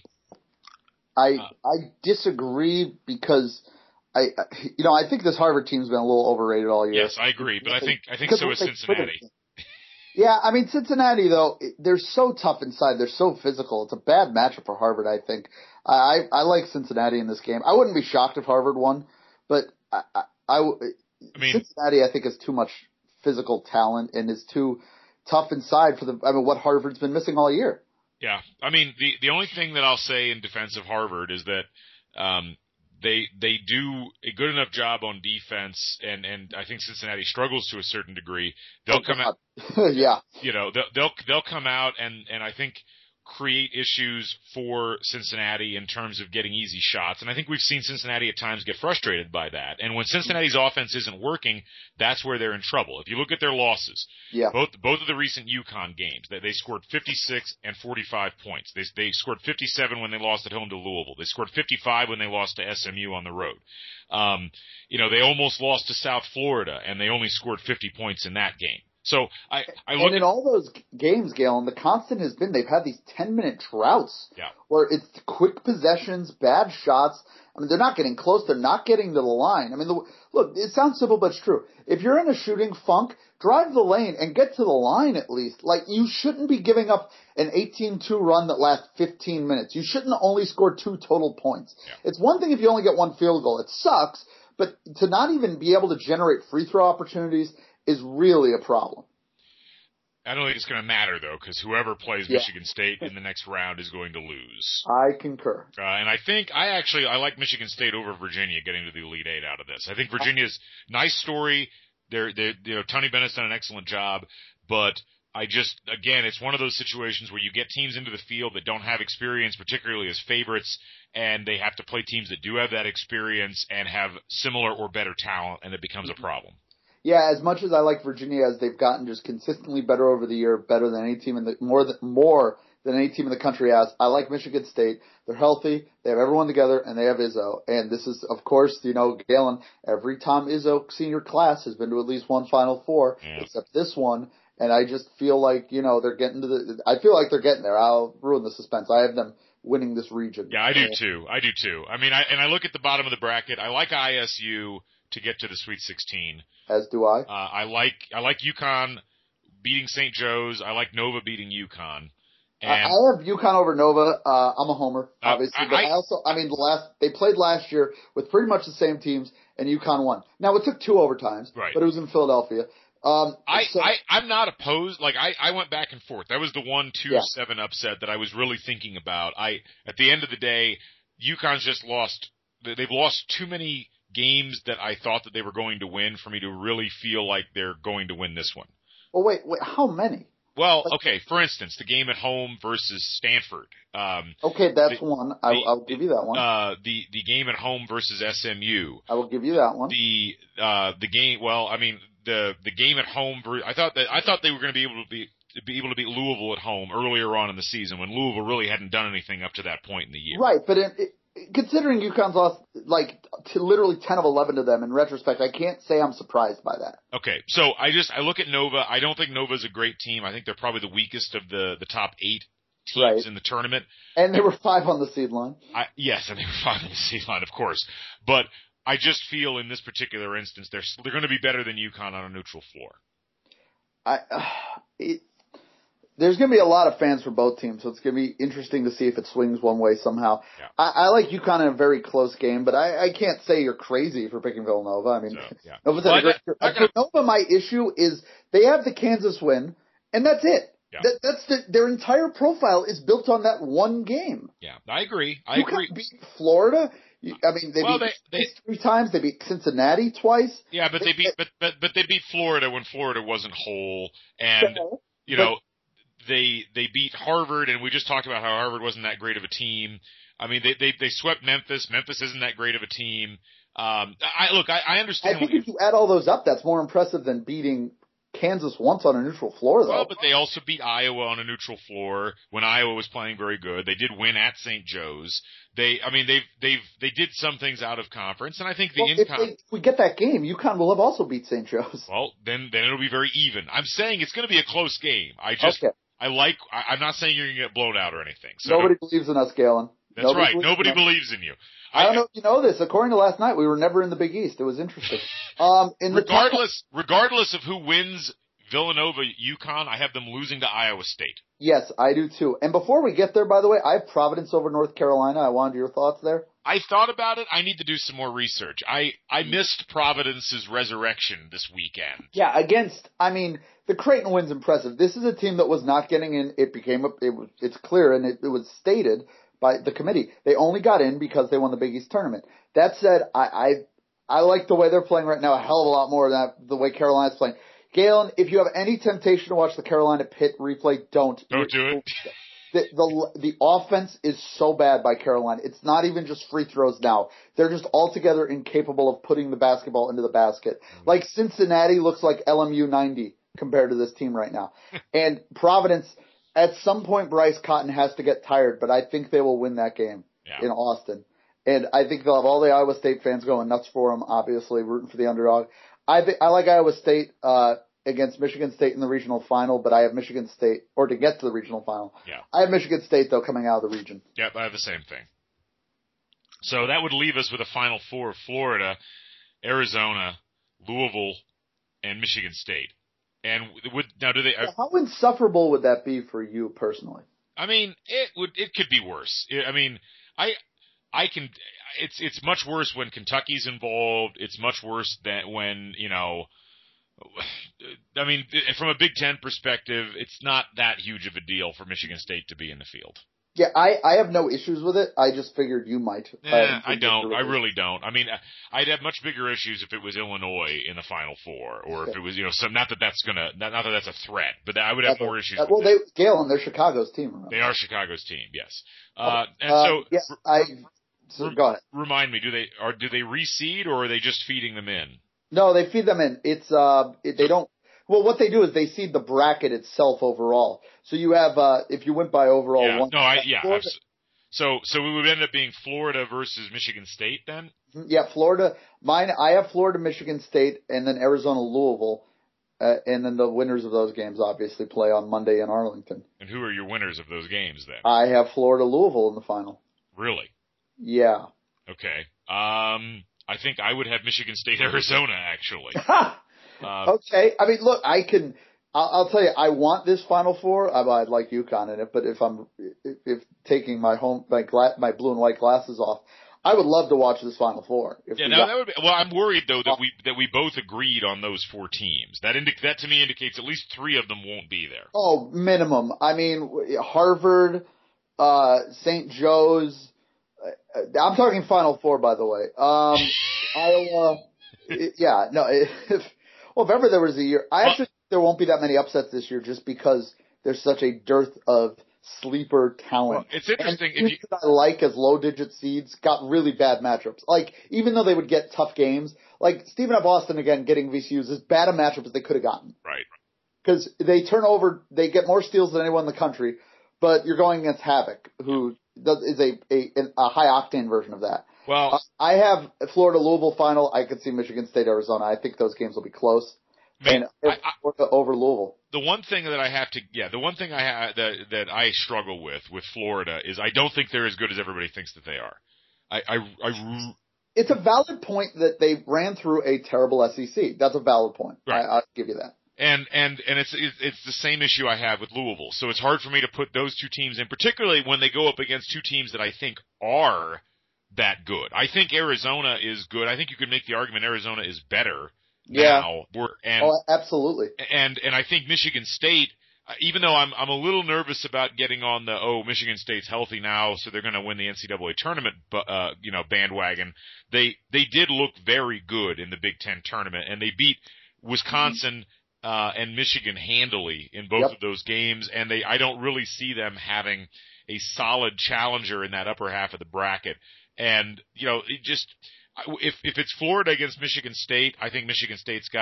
I uh, I disagree because I, I you know I think this Harvard team's been a little overrated all year. Yes, I agree, but I think I think so is Cincinnati. Yeah, I mean Cincinnati though, they're so tough inside. They're so physical. It's a bad matchup for Harvard, I think. I I like Cincinnati in this game. I wouldn't be shocked if Harvard won, but I I, I, I mean Cincinnati I think has too much physical talent and is too tough inside for the I mean what Harvard's been missing all year. Yeah, I mean the the only thing that I'll say in defense of Harvard is that um, they they do a good enough job on defense, and, and I think Cincinnati struggles to a certain degree. They'll Oh, come out, yeah, you know, they'll they'll they'll come out and and I think create issues for Cincinnati in terms of getting easy shots. And I think we've seen Cincinnati at times get frustrated by that. And when Cincinnati's offense isn't working, that's where they're in trouble. If you look at their losses, yeah. both both of the recent UConn games, they, they scored fifty-six and forty-five points. They they scored fifty-seven when they lost at home to Louisville. They scored fifty-five when they lost to S M U on the road. Um, you know, they almost lost to South Florida, and they only scored fifty points in that game. So I, I look and in at, all those games, Galen, the constant has been they've had these ten-minute droughts yeah. where it's quick possessions, bad shots. I mean, they're not getting close. They're not getting to the line. I mean, the, look, it sounds simple, but it's true. If you're in a shooting funk, drive the lane and get to the line at least. Like, you shouldn't be giving up an eighteen two run that lasts fifteen minutes. You shouldn't only score two total points. Yeah. It's one thing if you only get one field goal. It sucks, but to not even be able to generate free throw opportunities is really a problem. I don't think it's going to matter, though, because whoever plays Yeah. Michigan State in the next round is going to lose. I concur. Uh, and I think I actually I like Michigan State over Virginia getting to the Elite Eight out of this. I think Virginia's nice story. They're, they're you know Tony Bennett's done an excellent job, but I just again it's one of those situations where you get teams into the field that don't have experience, particularly as favorites, and they have to play teams that do have that experience and have similar or better talent, and it becomes a problem. Yeah, as much as I like Virginia, as they've gotten just consistently better over the year, better than any team in the more than more than any team in the country has. I like Michigan State. They're healthy. They have everyone together, and they have Izzo. And this is, of course, you know, Galen. Every Tom Izzo senior class has been to at least one Final Four, Yeah. except this one. And I just feel like you know they're getting to the. I feel like they're getting there. I'll ruin the suspense. I have them winning this region. Yeah, I do too. I do too. I mean, I and I look at the bottom of the bracket. I like I S U to get to the Sweet sixteen. As do I. Uh, I like I like UConn beating Saint Joe's. I like Nova beating UConn. And I, I have UConn over Nova. Uh, I'm a homer, obviously, Uh, I- but I, I- also, I mean, the last they played last year with pretty much the same teams, and UConn won. Now it took two overtimes, Right. but it was in Philadelphia. Um, I, so, I, I'm not opposed. Like I, I went back and forth. That was the one two Yeah. seven upset that I was really thinking about. I at the end of the day, UConn's just lost. They've lost too many games that I thought that they were going to win for me to really feel like they're going to win this one. well, wait, wait, how many? Well, okay. For instance, the game at home versus Stanford. Um, Okay, that's the, one. I, the, I'll give you that one. Uh, the the game at home versus S M U. I will give you that one. The uh, the game. Well, I mean the the game at home. ver- I thought that I thought they were going to be able to be to be able to beat Louisville at home earlier on in the season when Louisville really hadn't done anything up to that point in the year. Right, but it, it, considering UConn's lost like to literally ten of eleven to them in retrospect, I can't say I'm surprised by that. Okay, so I just I look at Nova. I don't think Nova's a great team. I think they're probably the weakest of the the top eight teams Right. in the tournament. And they were five on the seed line. I, yes, and they were five on the seed line, of course. But I just feel in this particular instance they're they're going to be better than UConn on a neutral floor. I, uh, it, there's going to be a lot of fans for both teams, so it's going to be interesting to see if it swings one way somehow. Yeah. I, I like UConn in a very close game, but I, I can't say you're crazy for picking Villanova. I mean, So, yeah. Nova's Well, had a great I year. got- I got- For Nova, my issue is they have the Kansas win, and that's it. Yeah. That, that's the, their entire profile is built on that one game. Yeah, I agree. I You agree. can't beat Florida. You, I mean, they Well, beat they- they- three times. They beat Cincinnati twice. Yeah, but they beat but, but but they beat Florida when Florida wasn't whole, and So, you but- know they they beat Harvard, and we just talked about how Harvard wasn't that great of a team. I mean, they they they swept Memphis. Memphis isn't that great of a team. Um, I look, I, I understand. I think what you- if you add all those up, that's more impressive than beating Kansas once on a neutral floor, though. Well, but they also beat Iowa on a neutral floor when Iowa was playing very good. They did win at Saint Joe's. They, I mean, they've, they've, they did some things out of conference, and I think the well, in if, they, if we get that game, UConn will have also beat Saint Joe's. Well, then, then it'll be very even. I'm saying it's going to be a close game. I just, okay. I like, I, I'm not saying you're going to get blown out or anything. So Nobody believes in us, Galen. That's Nobody right. believes Nobody in believes in you. I, I don't know if you know this. According to last night, we were never in the Big East. It was interesting. Um, in regardless, the top, regardless of who wins Villanova, UConn, I have them losing to Iowa State. Yes, I do too. And before we get there, by the way, I have Providence over North Carolina. I wanted your thoughts there. I thought about it. I need to do some more research. I, I missed Providence's resurrection this weekend. Yeah, against, I mean, the Creighton win's impressive. This is a team that was not getting in. It became, a, it was, it's clear, and it, it was stated by the committee. They only got in because they won the Big East tournament. That said, I, I, I like the way they're playing right now a hell of a lot more than that, the way Carolina's playing. Galen, if you have any temptation to watch the Carolina Pitt replay, don't. Don't do it. The, the the offense is so bad by Carolina. It's not even just free throws now. They're just altogether incapable of putting the basketball into the basket. Like Cincinnati looks like L M U ninety compared to this team right now. And Providence, at some point, Bryce Cotton has to get tired, but I think they will win that game yeah. in Austin. And I think they'll have all the Iowa State fans going nuts for them, obviously, rooting for the underdog. I think I like Iowa State uh, against Michigan State in the regional final, but I have Michigan State, or to get to the regional final. Yeah. I have Michigan State, though, coming out of the region. Yep, I have the same thing. So that would leave us with a Final Four of Florida, Arizona, Louisville, and Michigan State. And would now do they? Uh, How insufferable would that be for you personally? I mean, it would. It could be worse. I mean, I, I can. It's it's much worse when Kentucky's involved. It's much worse than when you know. I mean, from a Big Ten perspective, it's not that huge of a deal for Michigan State to be in the field. Yeah, I, I have no issues with it. I just figured you might. Yeah, I don't. I really don't. I mean, I'd have much bigger issues if it was Illinois in the Final Four, or okay. if it was, you know, some. Not that that's gonna, not, not that that's a threat, but I would have that's more a, issues. Well, with they, it. Galen, they're Chicago's team. Remember? They are Chicago's team, yes. Uh, and uh, so, yes, I. So go ahead. Remind me, do they are do they reseed or are they just feeding them in? No, they feed them in. It's uh, it, they don't. Well, what they do is they seed the bracket itself overall. So you have, uh, if you went by overall yeah. one. No, I yeah. Florida, so so we would end up being Florida versus Michigan State then. Yeah, Florida. Mine, I have Florida, Michigan State, and then Arizona, Louisville, uh, and then the winners of those games obviously play on Monday in Arlington. And who are your winners of those games then? I have Florida, Louisville in the final. Really? Yeah. Okay. Um, I think I would have Michigan State, Arizona actually. Uh, okay, I mean, look, I can. I'll, I'll tell you, I want this Final Four. I, I'd like UConn in it, but if I'm if, if taking my home my gla- my blue and white glasses off, I would love to watch this Final Four. If yeah, we no, got, that would be. Well, I'm worried though that we that we both agreed on those four teams. That indi- that to me indicates at least three of them won't be there. Oh, minimum. I mean, Harvard, uh, Saint Joe's. Uh, I'm talking Final Four, by the way. Um, Iowa. It, yeah, no. If Well, if ever there was a year, I actually think there won't be that many upsets this year just because there's such a dearth of sleeper talent. Well, it's interesting. And if you, that I like as low-digit seeds got really bad matchups. Like, even though they would get tough games, like Stephen F. Austin, again, getting V C U's as bad a matchup as they could have gotten. Right. Because they turn over, they get more steals than anyone in the country, but you're going against Havoc, who does, is a, a, a high-octane version of that. Well, uh, I have Florida Louisville final. I could see Michigan State Arizona. I think those games will be close. Man, and I, I, Florida over Louisville. The one thing that I have to, yeah, the one thing I ha- that that I struggle with with Florida is I don't think they're as good as everybody thinks that they are. I, I, I it's a valid point that they ran through a terrible S E C. That's a valid point. Right. I, I'll give you that. And and and it's it's the same issue I have with Louisville. So it's hard for me to put those two teams in, particularly when they go up against two teams that I think are that good. I think Arizona is good. I think you could make the argument Arizona is better yeah. now. We're, and, oh, absolutely. And and I think Michigan State, even though I'm I'm a little nervous about getting on the oh Michigan State's healthy now, so they're going to win the N C double A tournament, uh, you know, bandwagon. They they did look very good in the Big Ten tournament, and they beat Wisconsin mm-hmm. uh, and Michigan handily in both yep. of those games. And they I don't really see them having a solid challenger in that upper half of the bracket. And, you know, it just, if, if it's Florida against Michigan State, I think Michigan State's got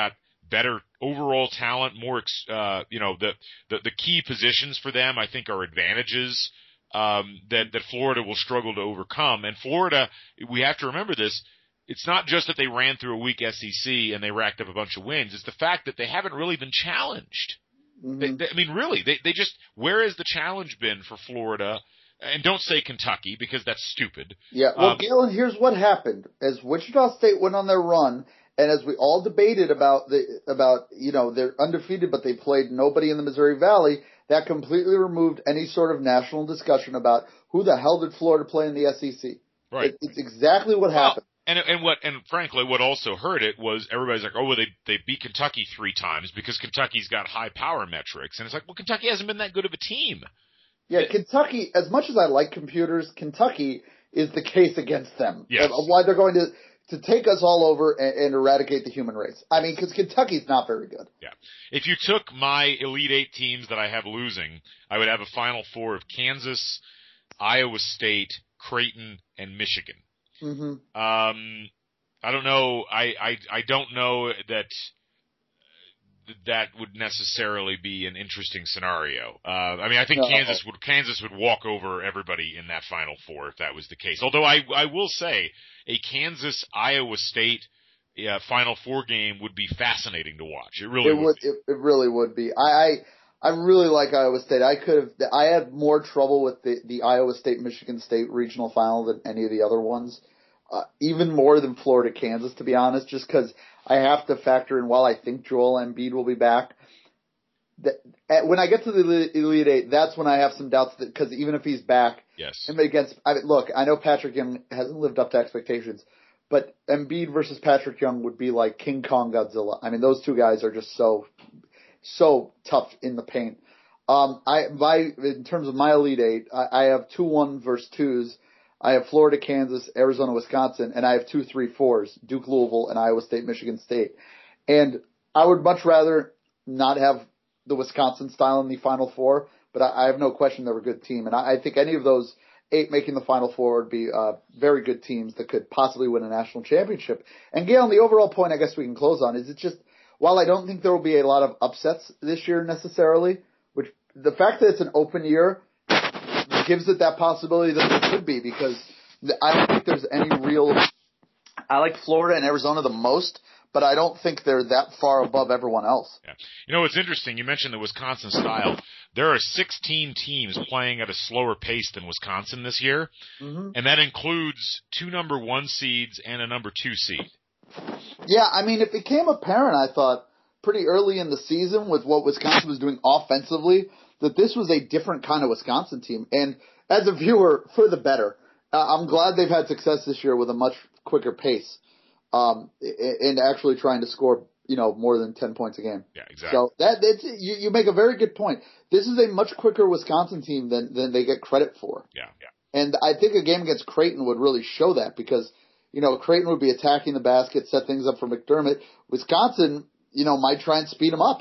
better overall talent, more, uh, you know, the, the, the key positions for them, I think, are advantages, um, that, that Florida will struggle to overcome. And Florida, we have to remember this, it's not just that they ran through a weak S E C and they racked up a bunch of wins. It's the fact that they haven't really been challenged. Mm-hmm. They, they, I mean, really, they, they just, where has the challenge been for Florida? And don't say Kentucky, because that's stupid. Yeah, well, um, Galen, here's what happened. As Wichita State went on their run, and as we all debated about the about you know they're undefeated, but they played nobody in the Missouri Valley, that completely removed any sort of national discussion about who the hell did Florida play in the S E C. Right. It, it's exactly what well, happened. And and what and frankly, what also hurt it was everybody's like, oh, well, they they beat Kentucky three times because Kentucky's got high power metrics, and it's like, well, Kentucky hasn't been that good of a team. Yeah, Kentucky, as much as I like computers, Kentucky is the case against them. Yes. Of why they're going to, to take us all over and, and eradicate the human race. I mean, because Kentucky's not very good. Yeah. If you took my Elite Eight teams that I have losing, I would have a Final Four of Kansas, Iowa State, Creighton, and Michigan. Mm-hmm. Um, I don't know. I, I, I don't know that that would necessarily be an interesting scenario. Uh, I mean, I think no. Kansas would Kansas would walk over everybody in that Final Four if that was the case. Although I I will say a Kansas Iowa State yeah, Final Four game would be fascinating to watch. It really it would. would Be. It, it really would be. I, I I really like Iowa State. I could have. I had more trouble with the the Iowa State Michigan State regional final than any of the other ones. Uh, even more than Florida Kansas, to be honest, just because I have to factor in, while I think Joel Embiid will be back, that at, when I get to the Elite Eight, that's when I have some doubts, because even if he's back, yes, him against, I mean, look, I know Patrick Young hasn't lived up to expectations, but Embiid versus Patrick Young would be like King Kong Godzilla. I mean, those two guys are just so, so tough in the paint. Um, I, my, in terms of my Elite Eight, I, I have two one versus twos. I have Florida, Kansas, Arizona, Wisconsin, and I have two three fours, Duke, Louisville, and Iowa State, Michigan State. And I would much rather not have the Wisconsin style in the Final Four, but I, I have no question they're a good team. And I, I think any of those eight making the Final Four would be uh, very good teams that could possibly win a national championship. And Gail, the overall point I guess we can close on is it's just, while I don't think there will be a lot of upsets this year necessarily, which the fact that it's an open year gives it that possibility that there could be, because I don't think there's any real – I like Florida and Arizona the most, but I don't think they're that far above everyone else. Yeah. You know, it's interesting. You mentioned the Wisconsin style. There are sixteen teams playing at a slower pace than Wisconsin this year, mm-hmm. and that includes two number one seeds and a number two seed. Yeah, I mean, it became apparent, I thought, pretty early in the season with what Wisconsin was doing offensively, that this was a different kind of Wisconsin team. And as a viewer, for the better. Uh, I'm glad they've had success this year with a much quicker pace, um, and actually trying to score, you know, more than ten points a game. Yeah, exactly. So that that's, you, you make a very good point. This is a much quicker Wisconsin team than, than they get credit for. Yeah, yeah. And I think a game against Creighton would really show that, because, you know, Creighton would be attacking the basket, set things up for McDermott. Wisconsin, you know, might try and speed them up.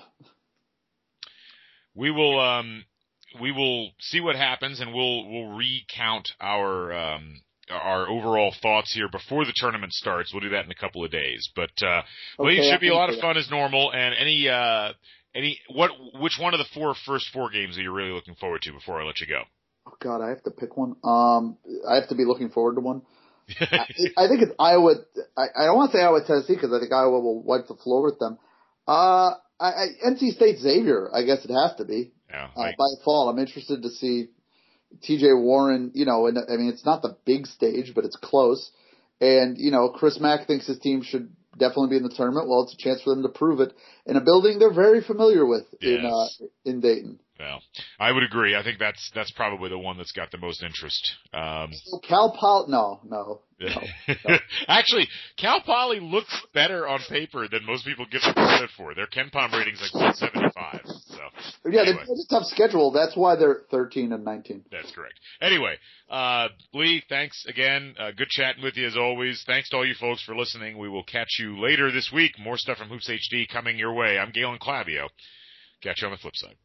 We will um, we will see what happens, and we'll we'll recount our um, our overall thoughts here before the tournament starts. We'll do that in a couple of days. But uh, well, okay, it should be a lot of fun as normal. And any uh, any what which one of the four first four games are you really looking forward to before I let you go? Oh God, I have to pick one. Um, I have to be looking forward to one. I, I think it's Iowa. I, I don't want to say Iowa Tennessee, because I think Iowa will wipe the floor with them. Uh, I, I, N C State Xavier, I guess it has to be. Yeah, uh, I, by fall, I'm interested to see T J Warren. You know, and I mean, it's not the big stage, but it's close. And you know, Chris Mack thinks his team should definitely be in the tournament. Well, it's a chance for them to prove it in a building they're very familiar with yes. in uh, in Dayton. Well, I would agree. I think that's that's probably the one that's got the most interest. Um, so Cal Poly, no, no. no, no. Actually, Cal Poly looks better on paper than most people give them credit for. Their KenPom rating's like one seventy-five. So yeah, anyway. they've got a tough schedule. That's why they're thirteen and nineteen. That's correct. Anyway, uh, Lee, thanks again. Uh, good chatting with you as always. Thanks to all you folks for listening. We will catch you later this week. More stuff from Hoops H D coming your way. I'm Galen Clavio. Catch you on the flip side.